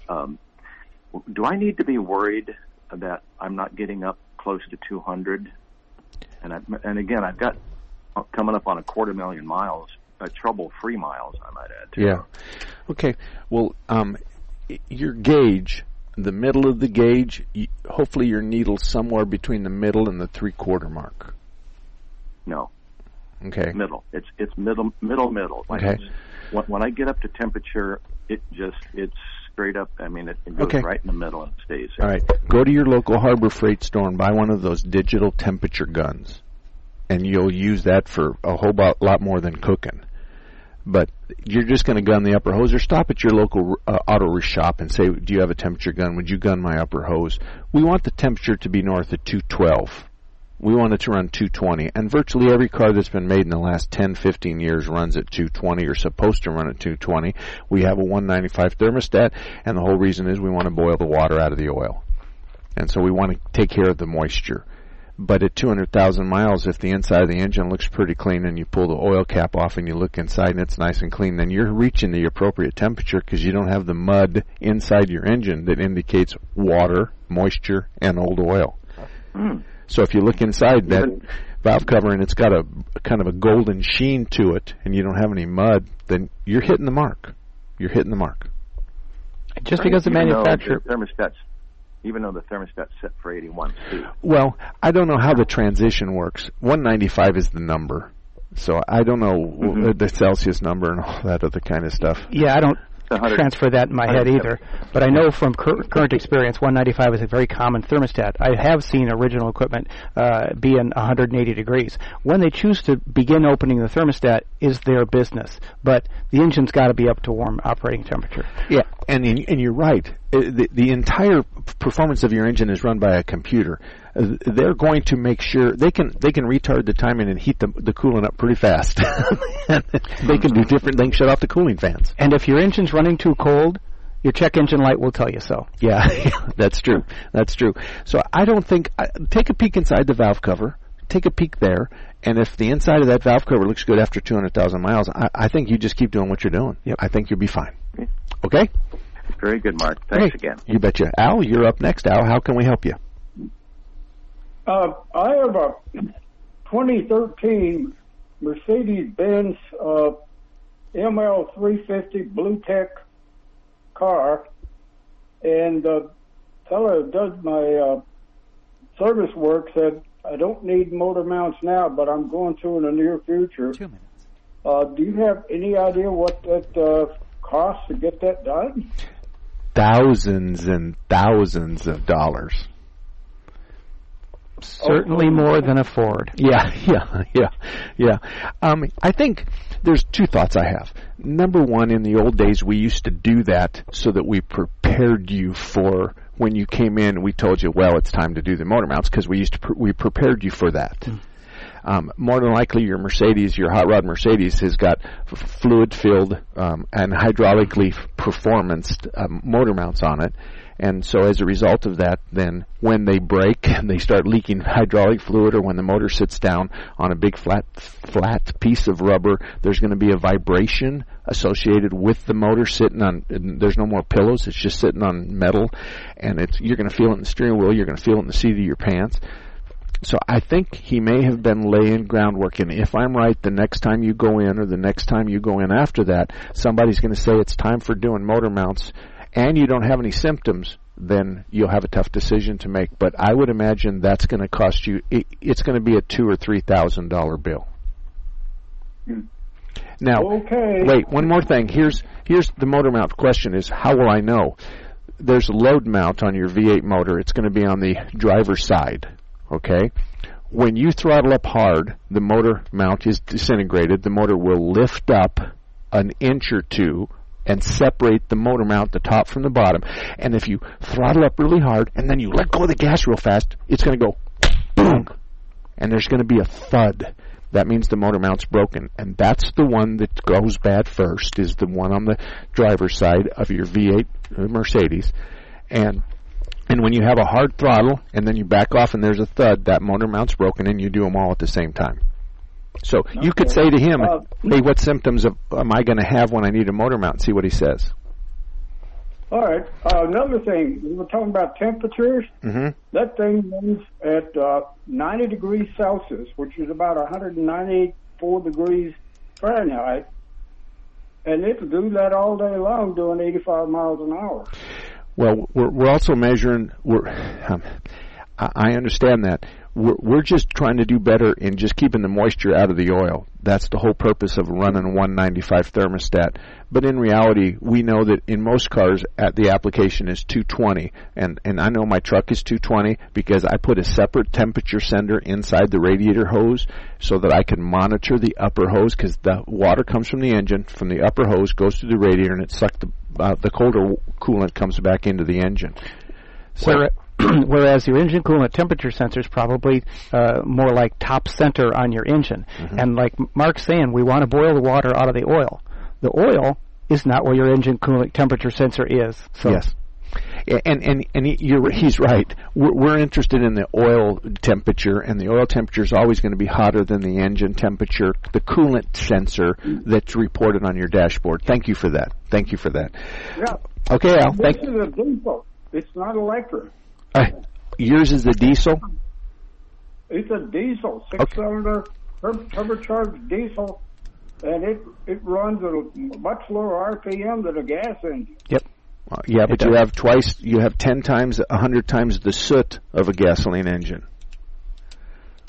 Do I need to be worried that I'm not getting up close to 200? And again, I've got coming up on 250,000 miles, trouble-free miles, I might add, too. Yeah. Okay. Well, your gauge, the middle of the gauge, hopefully your needle's somewhere between the middle and the 3/4 mark. No. Okay. Middle. It's middle. Like okay. When I get up to temperature, it's straight up. I mean, it goes right in the middle and stays there. All right. Go to your local Harbor Freight store and buy one of those digital temperature guns, and you'll use that for a whole lot more than cooking. But you're just going to gun the upper hose, or stop at your local auto shop and say, do you have a temperature gun? Would you gun my upper hose? We want the temperature to be north of 212. We want it to run 220. And virtually every car that's been made in the last 10, 15 years runs at 220 or supposed to run at 220. We have a 195 thermostat, and the whole reason is we want to boil the water out of the oil. And so we want to take care of the moisture. But at 200,000 miles, if the inside of the engine looks pretty clean and you pull the oil cap off and you look inside and it's nice and clean, then you're reaching the appropriate temperature because you don't have the mud inside your engine that indicates water, moisture, and old oil. So if you look inside that valve cover and it's got a kind of a golden sheen to it and you don't have any mud, then you're hitting the mark. You're hitting the mark. Just because the manufacturer... Even though the thermostat's set for 81 too. Well, I don't know how the transition works. 195 is the number. So I don't know the Celsius number and all that other kind of stuff. Yeah, transfer that in my head either. But I know from current experience, 195 is a very common thermostat. I have seen original equipment be in 180 degrees. When they choose to begin opening the thermostat is their business. But the engine's got to be up to warm operating temperature. Yeah, and you're right. The entire performance of your engine is run by a computer. They're going to make sure they can retard the timing and heat the coolant up pretty fast. They can do different things, shut off the cooling fans. And if your engine's running too cold, your check engine light will tell you so. Yeah, that's true. That's true. So I don't think take a peek inside the valve cover. Take a peek there, and if the inside of that valve cover looks good after 200,000 miles, I think you just keep doing what you're doing. Yep. I think you'll be fine. Okay? Very good, Mark. Thanks again. You betcha. Al, you're up next. Al, how can we help you? I have a 2013 Mercedes-Benz ML350 Blue Tech car, and the fellow who does my service work said I don't need motor mounts now, but I'm going to in the near future. 2 minutes. Do you have any idea what that costs to get that done? Thousands and thousands of dollars. Certainly more than a Ford. Yeah. I think there's two thoughts I have. Number one, in the old days, we used to do that so that we prepared you for when you came in. We told you, well, it's time to do the motor mounts because we prepared you for that. More than likely, your Mercedes, your hot rod Mercedes, has got fluid-filled and hydraulically performanced motor mounts on it. And so as a result of that, then when they break and they start leaking hydraulic fluid, or when the motor sits down on a big flat piece of rubber, there's going to be a vibration associated with the motor sitting on, there's no more pillows, it's just sitting on metal, and you're going to feel it in the steering wheel, you're going to feel it in the seat of your pants. So I think he may have been laying groundwork, and if I'm right, the next time you go in or the next time you go in after that, somebody's going to say it's time for doing motor mounts, and you don't have any symptoms, then you'll have a tough decision to make. But I would imagine that's going to cost you, it's going to be a $2,000 or $3,000 bill. Now, wait, one more thing. Here's the motor mount question is, how will I know? There's a load mount on your V8 motor. It's going to be on the driver's side, okay? When you throttle up hard, the motor mount is disintegrated. The motor will lift up an inch or two and separate the motor mount, the top from the bottom. And if you throttle up really hard and then you let go of the gas real fast, it's going to go boom, and there's going to be a thud. That means the motor mount's broken, and that's the one that goes bad first, is the one on the driver's side of your V8 Mercedes. And when you have a hard throttle and then you back off and there's a thud, that motor mount's broken, and you do them all at the same time. So you could say to him, hey, what symptoms am I going to have when I need a motor mount? See what he says. All right. Another thing, we were talking about temperatures. Mm-hmm. That thing runs at 90 degrees Celsius, which is about 194 degrees Fahrenheit. And it will do that all day long doing 85 miles an hour. Well, we're also measuring, I understand that. We're just trying to do better in just keeping the moisture out of the oil. That's the whole purpose of running a 195 thermostat. But in reality, we know that in most cars, the application is 220. And I know my truck is 220 because I put a separate temperature sender inside the radiator hose so that I can monitor the upper hose, because the water comes from the engine, from the upper hose, goes to the radiator, and it sucks the colder coolant comes back into the engine. So, whereas your engine coolant temperature sensor is probably more like top center on your engine. Mm-hmm. And like Mark's saying, we want to boil the water out of the oil. The oil is not where your engine coolant temperature sensor is. So. Yes. And he's right. We're interested in the oil temperature, and the oil temperature is always going to be hotter than the engine temperature, the coolant sensor that's reported on your dashboard. Thank you for that. Yeah. Okay, Al. This is a diesel. It's not electric. Yours is the diesel? It's a diesel, six-cylinder, turbocharged diesel, and it runs at a much lower RPM than a gas engine. Yep. Yeah, but you have 10 times, 100 times the soot of a gasoline engine.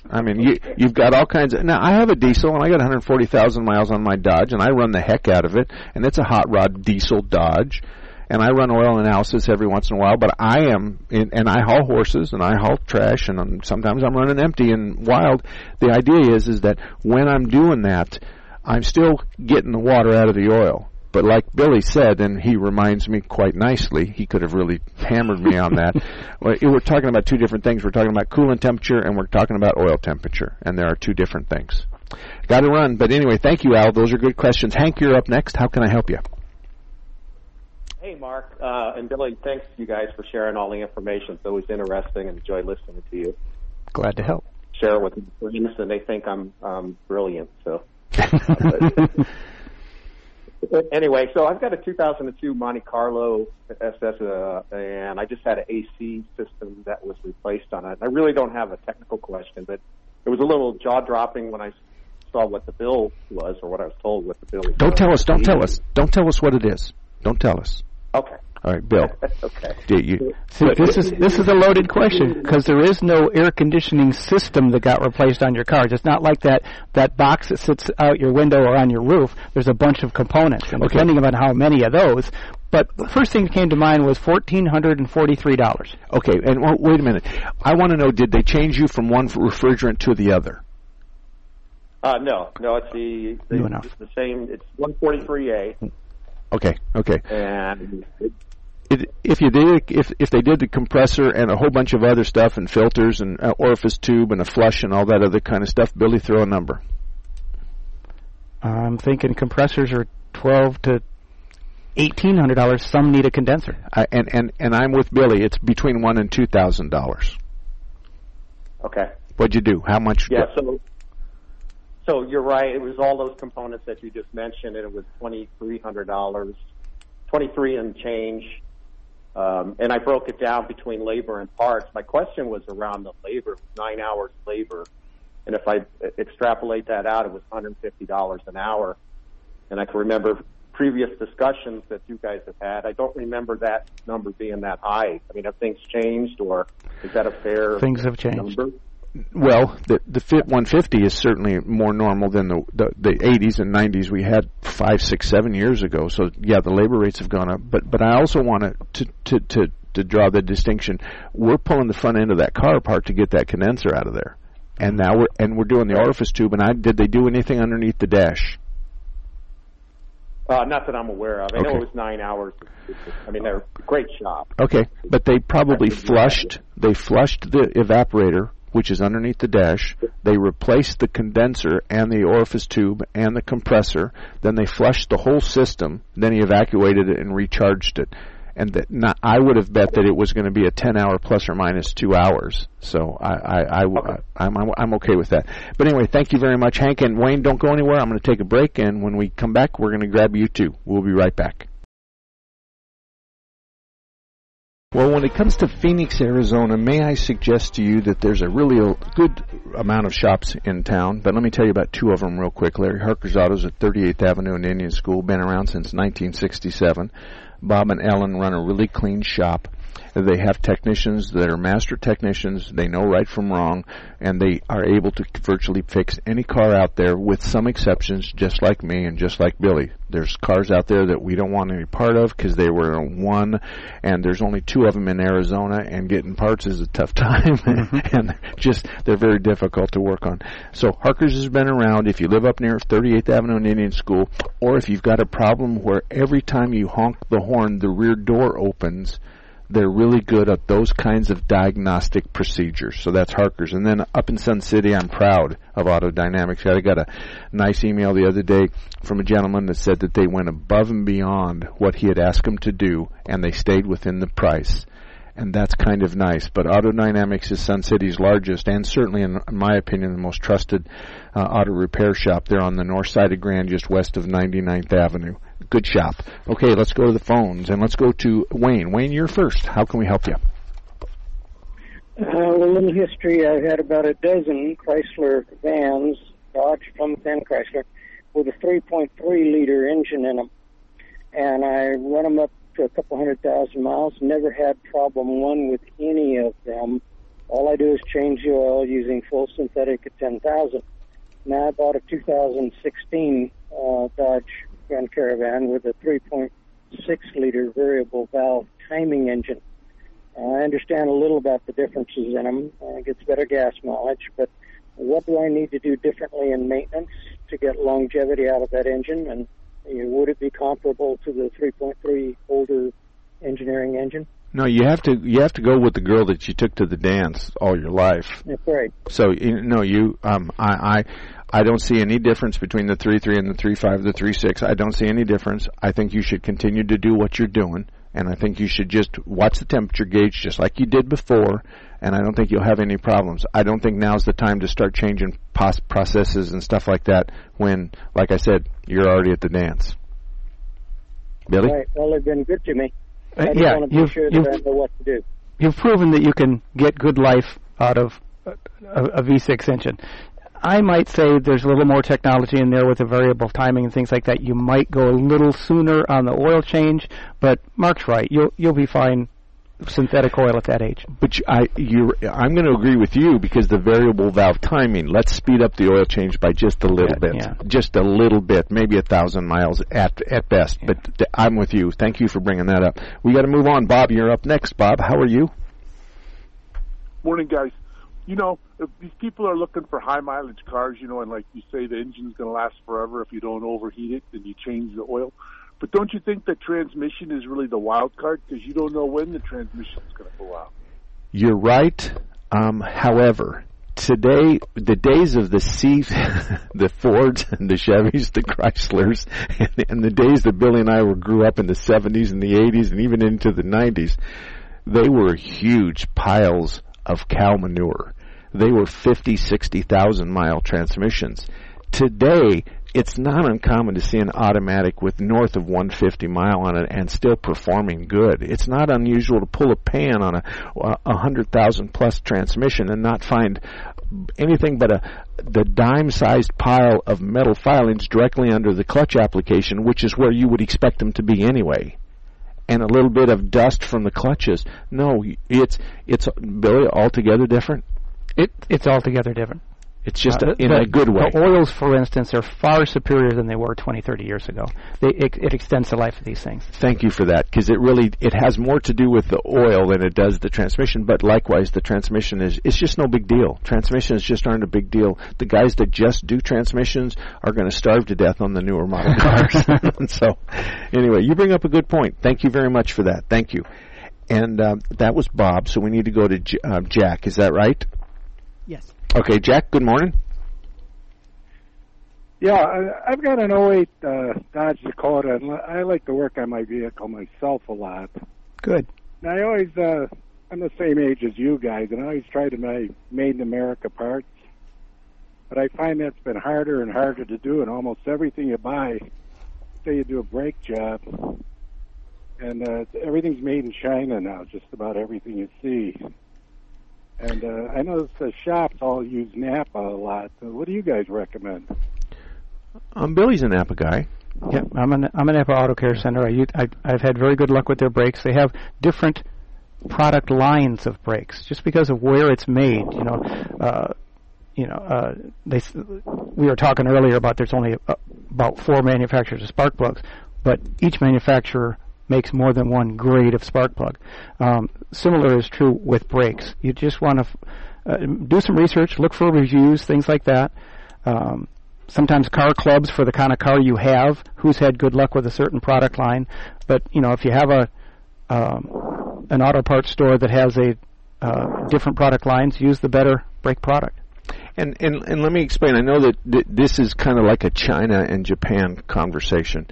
I mean, you've got all kinds of... Now, I have a diesel, and I got 140,000 miles on my Dodge, and I run the heck out of it, and it's a hot rod diesel Dodge, and I run oil analysis every once in a while, but and I haul horses, and I haul trash, and sometimes I'm running empty and wild. The idea is that when I'm doing that, I'm still getting the water out of the oil. But like Billy said, and he reminds me quite nicely, he could have really hammered me on that. We're talking about two different things. We're talking about coolant temperature, and we're talking about oil temperature, and there are two different things. Got to run, but anyway, thank you, Al. Those are good questions. Hank, you're up next. How can I help you? Hey, Mark and Billy, thanks you guys for sharing all the information. It's always interesting and enjoy listening to you. Glad to help. Share it with my friends, and they think I'm brilliant. So. Anyway, so I've got a 2002 Monte Carlo SS, and I just had an AC system that was replaced on it. I really don't have a technical question, but it was a little jaw-dropping when I saw what the bill was, or what I was told what the bill was. Don't tell us. Don't tell us. Don't tell us what it is. Don't tell us. Okay. All right, Bill. Okay. See, this is a loaded question because there is no air conditioning system that got replaced on your car. It's not like that box that sits out your window or on your roof. There's a bunch of components, and depending on how many of those. But the first thing that came to mind was $1,443. Okay, and wait a minute. I want to know, did they change you from one refrigerant to the other? No, it's the same. It's 143A. Okay. And if they did the compressor and a whole bunch of other stuff and filters and orifice tube and a flush and all that other kind of stuff, Billy, throw a number. I'm thinking compressors are $1,200 to $1,800. Some need a condenser. And I'm with Billy. It's between $1,000 and $2,000. Okay. What'd you do? How much? Yeah. So you're right. It was all those components that you just mentioned, and it was $2,300, 23 and change. And I broke it down between labor and parts. My question was around the labor, 9 hours labor. And if I extrapolate that out, it was $150 an hour. And I can remember previous discussions that you guys have had. I don't remember that number being that high. I mean, have things changed, or is that a fair Things have changed. number? Well, the Fit 150 is certainly more normal than the 80s and 90s we had 5, 6, 7 years ago. So yeah, the labor rates have gone up. But I also want to draw the distinction. We're pulling the front end of that car apart to get that condenser out of there, and now we're doing the orifice tube. And did they do anything underneath the dash? Not that I'm aware of. I know it was 9 hours. I mean, they're a great shop. Okay, but they probably flushed. They flushed the evaporator, which is underneath the dash. They replaced the condenser and the orifice tube and the compressor. Then they flushed the whole system. Then he evacuated it and recharged it. And I would have bet that it was going to be a 10-hour plus or minus 2 hours. So I'm okay with that. But anyway, thank you very much, Hank. And Wayne, don't go anywhere. I'm going to take a break, and when we come back, we're going to grab you too. We'll be right back. Well, when it comes to Phoenix, Arizona, may I suggest to you that there's a really good amount of shops in town, but let me tell you about two of them real quick. Larry Harker's Autos at 38th Avenue and Indian School, been around since 1967. Bob and Ellen run a really clean shop. They have technicians that are master technicians. They know right from wrong, and they are able to virtually fix any car out there with some exceptions, just like me and just like Billy. There's cars out there that we don't want any part of because they were one, and there's only 2 of them in Arizona, and getting parts is a tough time, and they're very difficult to work on. So Harker's has been around. If you live up near 38th Avenue and Indian School, or if you've got a problem where every time you honk the horn, the rear door opens, they're really good at those kinds of diagnostic procedures. So that's Harker's. And then up in Sun City, I'm proud of Auto Dynamics. I got a nice email the other day from a gentleman that said that they went above and beyond what he had asked them to do, and they stayed within the price. And that's kind of nice. But Auto Dynamics is Sun City's largest and certainly, in my opinion, the most trusted auto repair shop. They're on the north side of Grand, just west of 99th Avenue. Good shop. Okay, let's go to the phones, and let's go to Wayne. Wayne, you're first. How can we help you? A little history. I've had about a dozen Chrysler vans, Dodge, Plymouth, and Chrysler, with a 3.3-liter engine in them. And I run them up to a couple 100,000 miles. Never had problem one with any of them. All I do is change the oil using full synthetic at 10,000. Now I bought a 2016 Dodge Grand Caravan with a 3.6-liter variable valve timing engine. I understand a little about the differences in them. It gets better gas mileage, but what do I need to do differently in maintenance to get longevity out of that engine? And would it be comparable to the 3.3 older engineering engine? No, you have to go with the girl that you took to the dance all your life. That's right. So I don't see any difference between the 3.3 and the 3.5, the 3.6. I don't see any difference. I think you should continue to do what you're doing, and I think you should just watch the temperature gauge just like you did before, and I don't think you'll have any problems. I don't think now's the time to start changing processes and stuff like that when, like I said, you're already at the dance. Billy? Right. Well, they've been good to me. I just yeah, want to be sure that I know what to do. You've proven that you can get good life out of a V6 engine. I might say there's a little more technology in there with the variable timing and things like that. You might go a little sooner on the oil change, but Mark's right. You'll be fine synthetic oil at that age. But I'm going to agree with you because the variable valve timing, let's speed up the oil change by just a little bit. Yeah. Just a little bit, maybe 1,000 miles at best. Yeah. But I'm with you. Thank you for bringing that up. We got to move on. Bob, you're up next. Bob, how are you? Morning, guys. If these people are looking for high mileage cars, and like you say, the engine's going to last forever if you don't overheat it and you change the oil. But don't you think the transmission is really the wild card because you don't know when the transmission is going to go out? You're right. However, today, the days of the the Fords and the Chevys, the Chryslers, and the days that Billy and I grew up in the 70s and the 80s and even into the 90s, they were huge piles of cow manure. They were 50, 60,000 mile transmissions. Today, it's not uncommon to see an automatic with north of 150 mile on it and still performing good. It's not unusual to pull a pan on a 100,000 plus transmission and not find anything but the dime-sized pile of metal filings directly under the clutch application, which is where you would expect them to be anyway. And a little bit of dust from the clutches. No, it's Billy, altogether different. It's altogether different. It's just in a good way. The oils, for instance, are far superior than they were 20, 30 years ago. It extends the life of these things. Thank you for that, because it has more to do with the oil than it does the transmission, but likewise, the transmission it's just no big deal. Transmissions just aren't a big deal. The guys that just do transmissions are going to starve to death on the newer model cars. So, anyway, you bring up a good point. Thank you very much for that. Thank you. And that was Bob, so we need to go to Jack. Is that right? Yes. Okay, Jack, good morning. Yeah, I've got an 08 Dodge Dakota, and I like to work on my vehicle myself a lot. Good. And I always, I'm the same age as you guys, and I always try to buy made-in-America parts. But I find that's been harder and harder to do, and almost everything you buy, say you do a brake job, and everything's made in China now, just about everything you see. And I know the shops all use Napa a lot. What do you guys recommend? Billy's a Napa guy. Yeah, I'm a Napa Auto Care Center. I've had very good luck with their brakes. They have different product lines of brakes just because of where it's made. We were talking earlier about there's only about 4 manufacturers of spark plugs, but each manufacturer makes more than one grade of spark plug. Similar is true with brakes. You just want to do some research, look for reviews, things like that. Sometimes car clubs for the kind of car you have, who's had good luck with a certain product line. But, if you have an auto parts store that has a different product lines, use the better brake product. And let me explain. I know that this is kind of like a China and Japan conversation.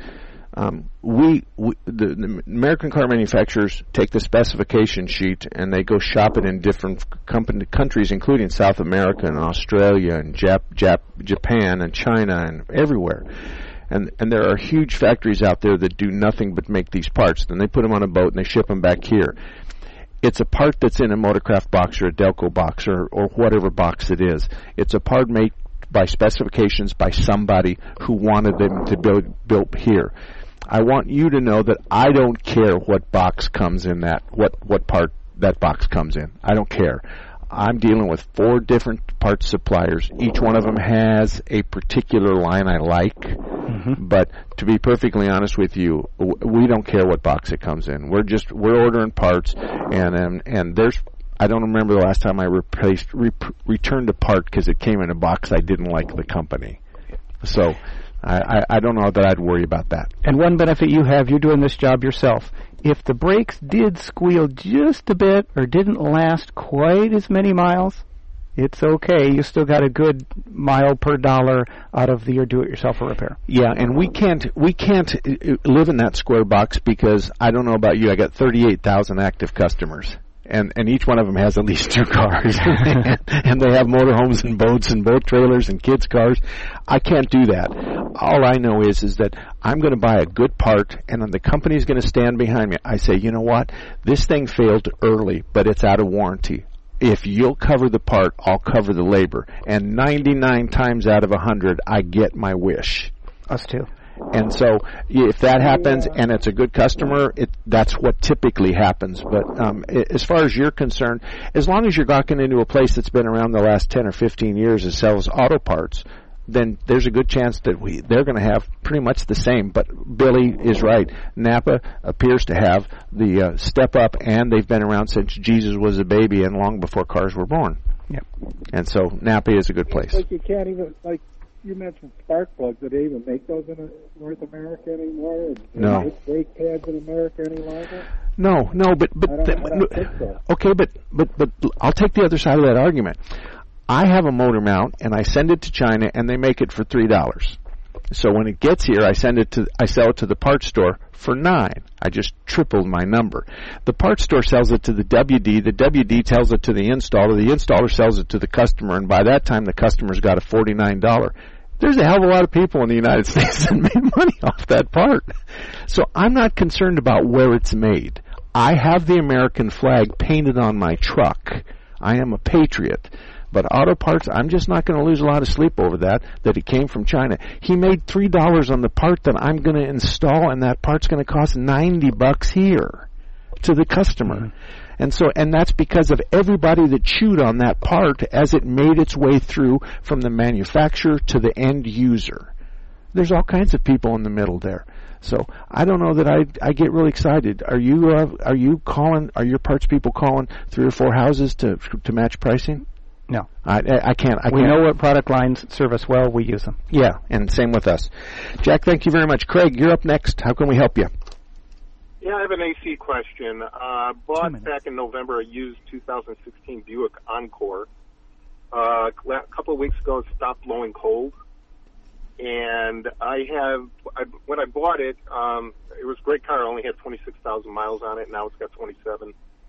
The American car manufacturers take the specification sheet and they go shop it in different countries, including South America and Australia and Japan and China and everywhere. And there are huge factories out there that do nothing but make these parts. Then they put them on a boat and they ship them back here. It's a part that's in a Motorcraft box or a Delco box or whatever box it is. It's a part made by specifications by somebody who wanted them to built here. I want you to know that I don't care what box comes in what part that box comes in. I don't care. I'm dealing with 4 different parts suppliers. Each one of them has a particular line I like. But to be perfectly honest with you, we don't care what box it comes in. We're ordering parts, and there's, I don't remember the last time I returned a part because it came in a box I didn't like the company. So I don't know that I'd worry about that. And one benefit you have, you're doing this job yourself. If the brakes did squeal just a bit or didn't last quite as many miles, it's okay. You still got a good mile per dollar out of your do-it-yourself repair. Yeah, and we can't live in that square box because I don't know about you. I got 38,000 active customers. And each one of them has at least 2 cars. And they have motorhomes and boats and boat trailers and kids' cars. I can't do that. All I know is that I'm going to buy a good part, and then the company's going to stand behind me. I say, you know what? This thing failed early, but it's out of warranty. If you'll cover the part, I'll cover the labor. And 99 times out of 100, I get my wish. Us too. And so if that happens and it's a good customer, that's what typically happens. But as far as you're concerned, as long as you're walking into a place that's been around the last 10 or 15 years that sells auto parts, then there's a good chance that they're going to have pretty much the same. But Billy is right. Napa appears to have the step up, and they've been around since Jesus was a baby and long before cars were born. Yep. And so Napa is a good place. Like you can't even, like you mentioned spark plugs. Do they even make those in North America anymore? No. Make brake pads in America any longer? No, but I don't think so. Okay, but I'll take the other side of that argument. I have a motor mount, and I send it to China, and they make it for $3. So when it gets here, I sell it to the parts store for $9. I just tripled my number. The parts store sells it to the WD. The WD tells it to the installer. The installer sells it to the customer, and by that time, the customer's got a $49. There's a hell of a lot of people in the United States that made money off that part. So I'm not concerned about where it's made. I have the American flag painted on my truck. I am a patriot. But auto parts, I'm just not going to lose a lot of sleep over that it came from China. He made $3 on the part that I'm going to install, and that part's going to cost $90 here to the customer. And that's because of everybody that chewed on that part as it made its way through from the manufacturer to the end user. There's all kinds of people in the middle there. So I don't know that I get really excited. Are you calling? Are your parts people calling 3 or 4 houses to match pricing? No. I can't. We know what product lines serve us well. We use them. Yeah, and same with us. Jack, thank you very much. Craig, you're up next. How can we help you? Yeah, I have an AC question. Bought back in November a used 2016 Buick Encore. A couple of weeks ago, it stopped blowing cold. And when I bought it, it was a great car. I only had 26,000 miles on it. Now it's got 27.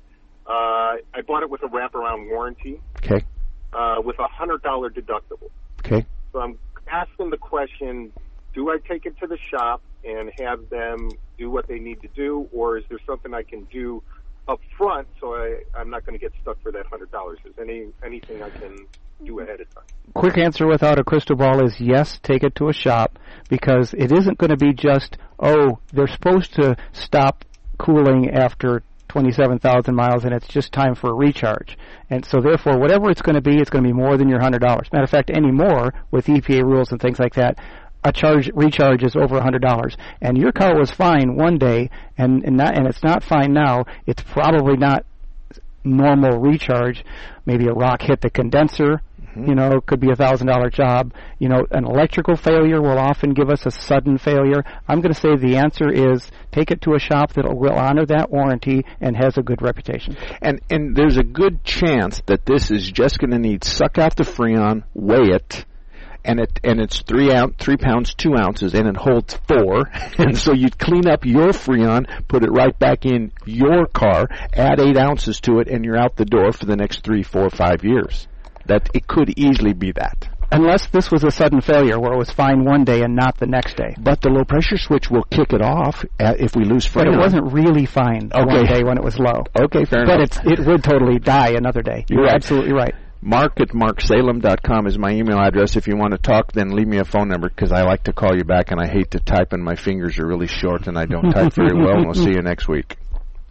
I bought it with a wraparound warranty. Okay. With a $100 deductible. Okay. So I'm asking the question, do I take it to the shop and have them do what they need to do, or is there something I can do up front so I'm not going to get stuck for that $100? Is anything I can do ahead of time? Quick answer without a crystal ball is yes, take it to a shop, because it isn't going to be just, they're supposed to stop cooling after 27,000 miles, and it's just time for a recharge. And so, therefore, whatever it's going to be more than your $100. Matter of fact, any more with EPA rules and things like that, a recharge is over $100. And your car was fine one day, and it's not fine now. It's probably not normal recharge. Maybe a rock hit the condenser. It could be a $1,000 job. An electrical failure will often give us a sudden failure. I'm going to say the answer is take it to a shop that will honor that warranty and has a good reputation. And there's a good chance that this is just going to need suck out the Freon, weigh it, and it's 3 pounds 2 ounces, and it holds 4. And so you'd clean up your Freon, put it right back in your car, add 8 ounces to it, and you're out the door for the next 3, 4, 5 years. That it could easily be that. Unless this was a sudden failure where it was fine one day and not the next day. But the low pressure switch will kick it off if we lose Freon. But it wasn't really fine one day when it was low. Okay, fair enough. But it would totally die another day. You're absolutely right. Mark@marksalem.com is my email address. If you want to talk, then leave me a phone number, because I like to call you back and I hate to type and my fingers are really short and I don't type very well. And we'll see you next week.